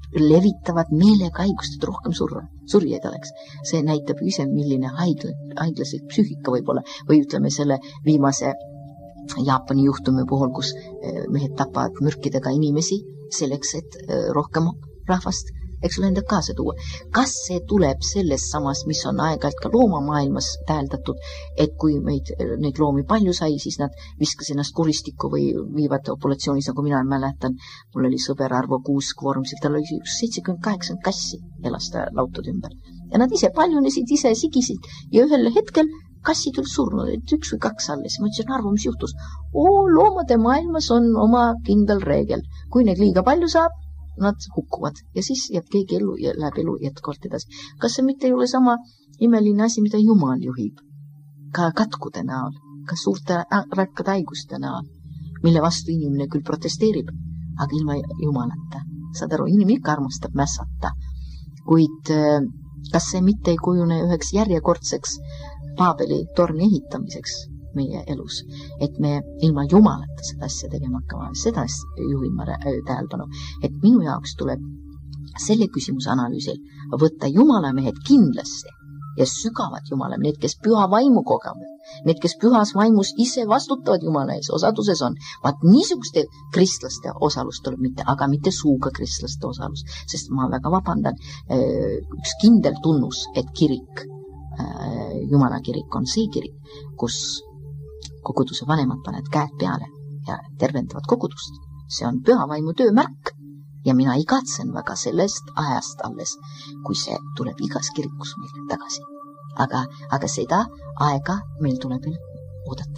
levitavad meelega haigust, et rohkem surra, surjeid oleks. See näitab ise, milline haigla, haiglaslik psüühika võib olla. Või ütleme selle viimase Jaapani juhtumi puhul, kus mehed tapavad mürkidega inimesi selleks, et rohkem rahvast, eks ole, enda kaasa tuua. Kas see tuleb sellest samast, mis on aeg-ajalt ka loomamaailmas täheldatud, et kui meid, neid loomi palju sai, siis nad viskas ennast kuristikku või viivad populatsioonis, nagu mina mäletan, mul oli sõber Arvo Kuusk Vormsil, tal oli seitsekümmend kaheksa kassi elas ta lautade ümber. Ja nad ise paljunesid, ise sigisid ja ühel hetkel kassid üld surnud, et üks või kaks alles. Ma ütlesin, Arvo, mis juhtus? Oo, loomade maailmas on oma kindel reegel. Kui neid liiga palju saab, nad hukkuvad ja siis jääb keegi elu ja läheb elu jätkuvalt edasi. Kas see mitte ei ole sama imeline asi, mida Jumal juhib? Ka katkude näol, ka suurte rakkade haiguste näol, mille vastu inimene küll protesteerib, aga ilma Jumalata. Saad aru, inimene ikka armastab mässata. Kuid kas see mitte ei kujune üheks järjekordseks Paabeli torni ehitamiseks meie elus, et me ilma Jumalata seda asja tegema hakkama, seda juhin ma tähelepanu, et minu jaoks tuleb selle küsimuse analüüsil võtta Jumalamehed kindlasti ja sügavad Jumala, need, kes püha vaimu kogavad, need, kes pühas vaimus ise vastutavad Jumala ees, osaduses on, vaat niisuguste kristlaste osalus tuleb mitte, aga mitte suuga kristlaste osalus, sest ma väga vabandan, üks kindel tunnus, et kirik, Jumala kirik on see kirik, kus koguduse vanemad paned käed peale ja tervendavad kogudust. See on püha vaimu töömärk ja mina igatsen väga sellest ajast alles, kui see tuleb igas kirikus meil tagasi. Aga, aga seda aega meil tuleb veel oodata.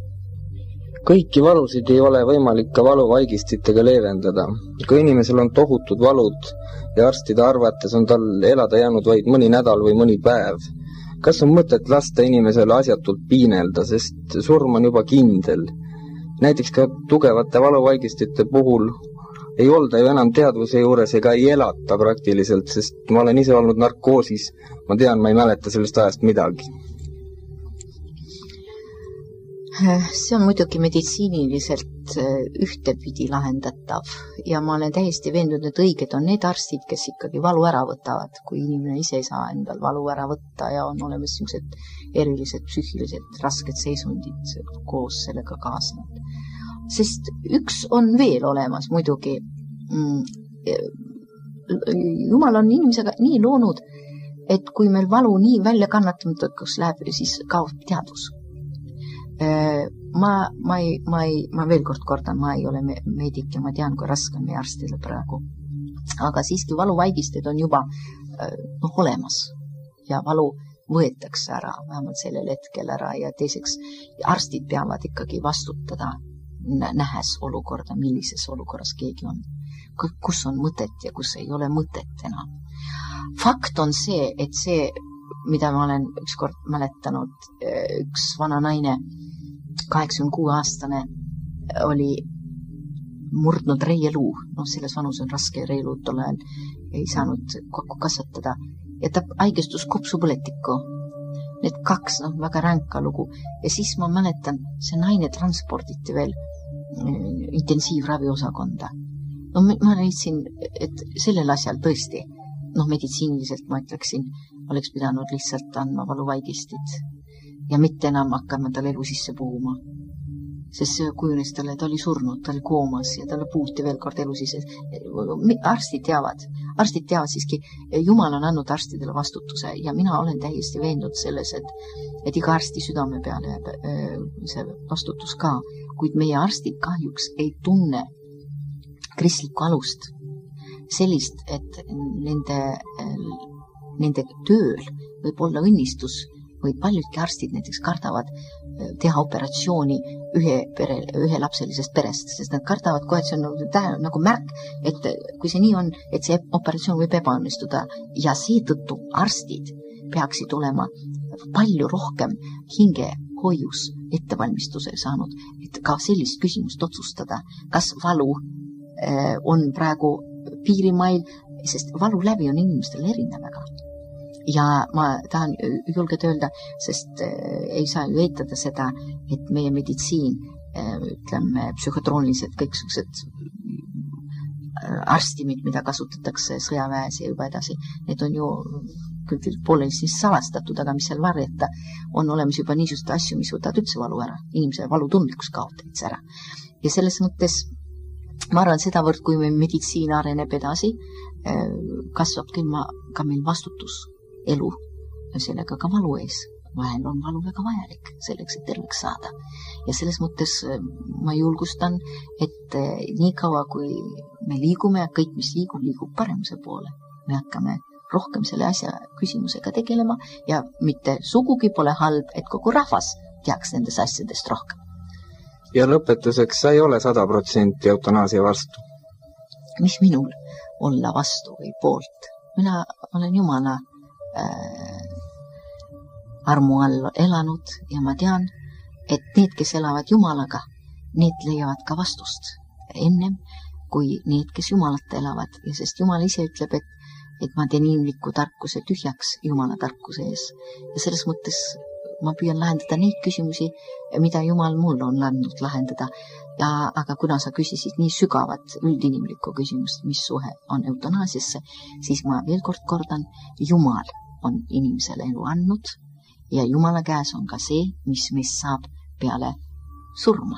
Kõiki valusid ei ole võimalik ka valuvaigistitega leevendada. Kui inimesel on tohutud valud ja arstide arvates on tal elada jäänud vaid mõni nädal või mõni päev, kas on mõtet lasta inimesele asjatult piinelda, sest surm on juba kindel. Näiteks ka tugevate valuvaigistite puhul ei olda ju enam teadvuse juures ega ei elata praktiliselt, sest ma olen ise olnud narkoosis, ma tean, ma ei mäleta sellest ajast midagi. See on muidugi meditsiiniliselt ühtepidi lahendatav ja ma olen täiesti veendunud, et õiged on need arstid, kes ikkagi valu ära võtavad, kui inimene ise ei saa endal valu ära võtta ja on olemas niisugused erilised psüühilised rasked seisundid koos sellega kaasnevad. Sest üks on veel olemas muidugi. Jumal on inimesega nii loonud, et kui meil valu nii välja kannatamatuks läheb, siis kaob teadvus. Ma, ma, ei, ma, ei, ma veel kord kordan, ma ei ole meedik ja ma tean, kui raske on meie arstile praegu. Aga siiski valuvaigisted on juba no, olemas ja valu võetakse ära, vähemalt sellel hetkel ära ja teiseks arstid peavad ikkagi vastutada, nähes olukorda, millises olukorras keegi on. Kus on mõtet ja kus ei ole mõtet enam. Fakt on see, et see, mida ma olen ükskord mäletanud, üks vana naine, kaheksakümne kuue aastane, oli murdnud reieluu. No, selles vanus on raske reiluud tol ajal, ei saanud kokku kasvatada. Ja ta haigestus kopsupõletikku. Need kaks, no, väga ränka lugu. Ja siis ma mäletan, see naine transporditi veel intensiivraviosakonda. No, ma leidsin, et sellel asjal tõesti, noh, meditsiiniliselt ma ütleksin, oleks pidanud lihtsalt andma valuvaigistit ja mitte enam hakkama tal elu sisse puhuma. Sest see kujunes talle, ta oli surnud, ta oli koomas ja talle puuti veel kord elu sisse. Arstid teavad, arstid teavad siiski, Jumal on andnud arstidele vastutuse ja mina olen täiesti veendunud selles, et, et iga arsti südame peale see vastutus ka, kuid meie arstid kahjuks ei tunne kristlikku alust sellist, et nende, nende tööl võib olla õnnistus või paljudki arstid näiteks kardavad teha operatsiooni ühe, pere, ühe lapselisest perest, sest nad kardavad kohe, et see on nagu, nagu märk, et kui see nii on, et see operatsioon võib ebaõnnestuda ja seetõttu arstid peaksid olema palju rohkem hingehoius ettevalmistuse saanud, et ka sellist küsimust otsustada, kas valu eh, on praegu piirimail, sest valu läbi on inimestel erinev väga. Ja ma tahan julgeda öelda, sest äh, ei saa ju eitada seda, et meie meditsiin, äh, ütleme, psühhotroonilised kõiksugused arstimid, mida kasutatakse sõjaväes ja juba edasi, need on ju küll pooleli siis salastatud, aga mis seal varjata, on olemas juba niisugust asju, mis võtavad üldse valu ära, inimese valutundlikkus kaotab ära. Ja selles mõttes ma arvan sedavõrd, kui meil meditsiin areneb edasi, kasvab ka meil vastutus elu sellega ka valu ees. Vahel on valu väga vajalik selleks, et terveks saada. Ja selles mõttes ma julgustan, et nii kaua, kui me liigume ja kõik, mis liigub, liigub paremuse poole. Me hakkame rohkem selle asja küsimusega tegelema ja mitte sugugi pole halb, et kogu rahvas teaks nendest asjadest rohkem. Ja lõpetuseks, sa ei ole sada protsenti eutanaasia vastu? Mis minul olla vastu või poolt? Mina olen Jumala äh, armu all elanud ja ma tean, et need, kes elavad Jumalaga, need leiavad ka vastust ennem kui need, kes Jumalat elavad. Ja sest Jumal ise ütleb, et, et ma teen inimliku tarkuse tühjaks Jumala tarkuse ees. Ja selles mõttes ma püüan lahendada neid küsimusi, mida Jumal mul on andnud lahendada. Ja, aga kuna sa küsisid nii sügavat üldinimlikku küsimust, mis suhe on eutanaasiasse, siis ma veel kord kordan, Jumal on inimesele elu andnud ja Jumala käes on ka see, mis meist saab peale surma.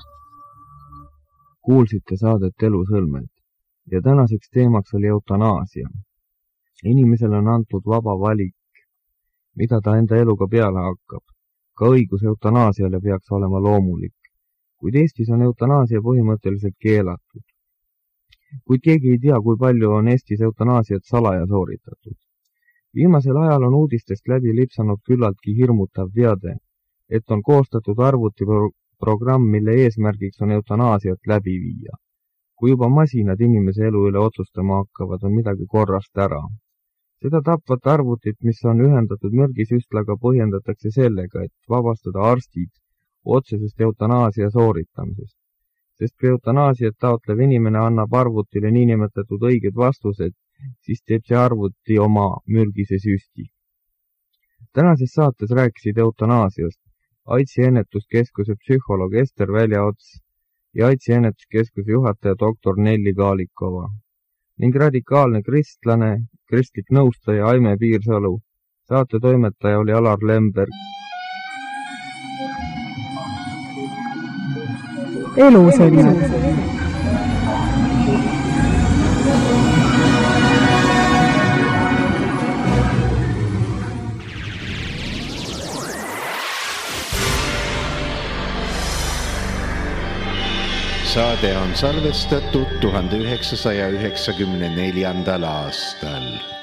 Kuulsite saadet Elusõlmed ja tänaseks teemaks oli eutanaasia. Inimesele on antud vaba valik, mida ta enda eluga peale hakkab. Ka õigus eutanaasiale peaks olema loomulik, kuid Eestis on eutanaasia põhimõtteliselt keelatud. Kuid keegi ei tea, kui palju on Eestis eutanaasiat salaja sooritatud. Viimasel ajal on uudistest läbi lipsanud küllaltki hirmutav teade, et on koostatud arvutiprogramm, mille eesmärgiks on eutanaasiat läbi viia. Kui juba masinad inimese elu üle otsustama hakkavad, on midagi korrast ära. Seda tapvat arvutit, mis on ühendatud mürgisüstlaga, põhjendatakse sellega, et vabastada arstid otsesest eutanaasia sooritamisest. Sest kui eutanaasiat taotlev inimene annab arvutile niinimetatud õiged vastused, siis teeb see arvuti oma mürgise süsti. Tänases saates rääkisid eutanaasiast AIDSi ennetuskeskuse psühholoog Ester Väljaots ja AIDSi ennetuskeskuse juhataja doktor Nelli Kaalikova ning radikaalne kristlane, kristlik nõustaja Aime Piirsalu. Saate toimetaja oli Alar Lemberg. Elusõlmed. Saade on salvestatud tuhande üheksasaja üheksakümne neljandal aastal.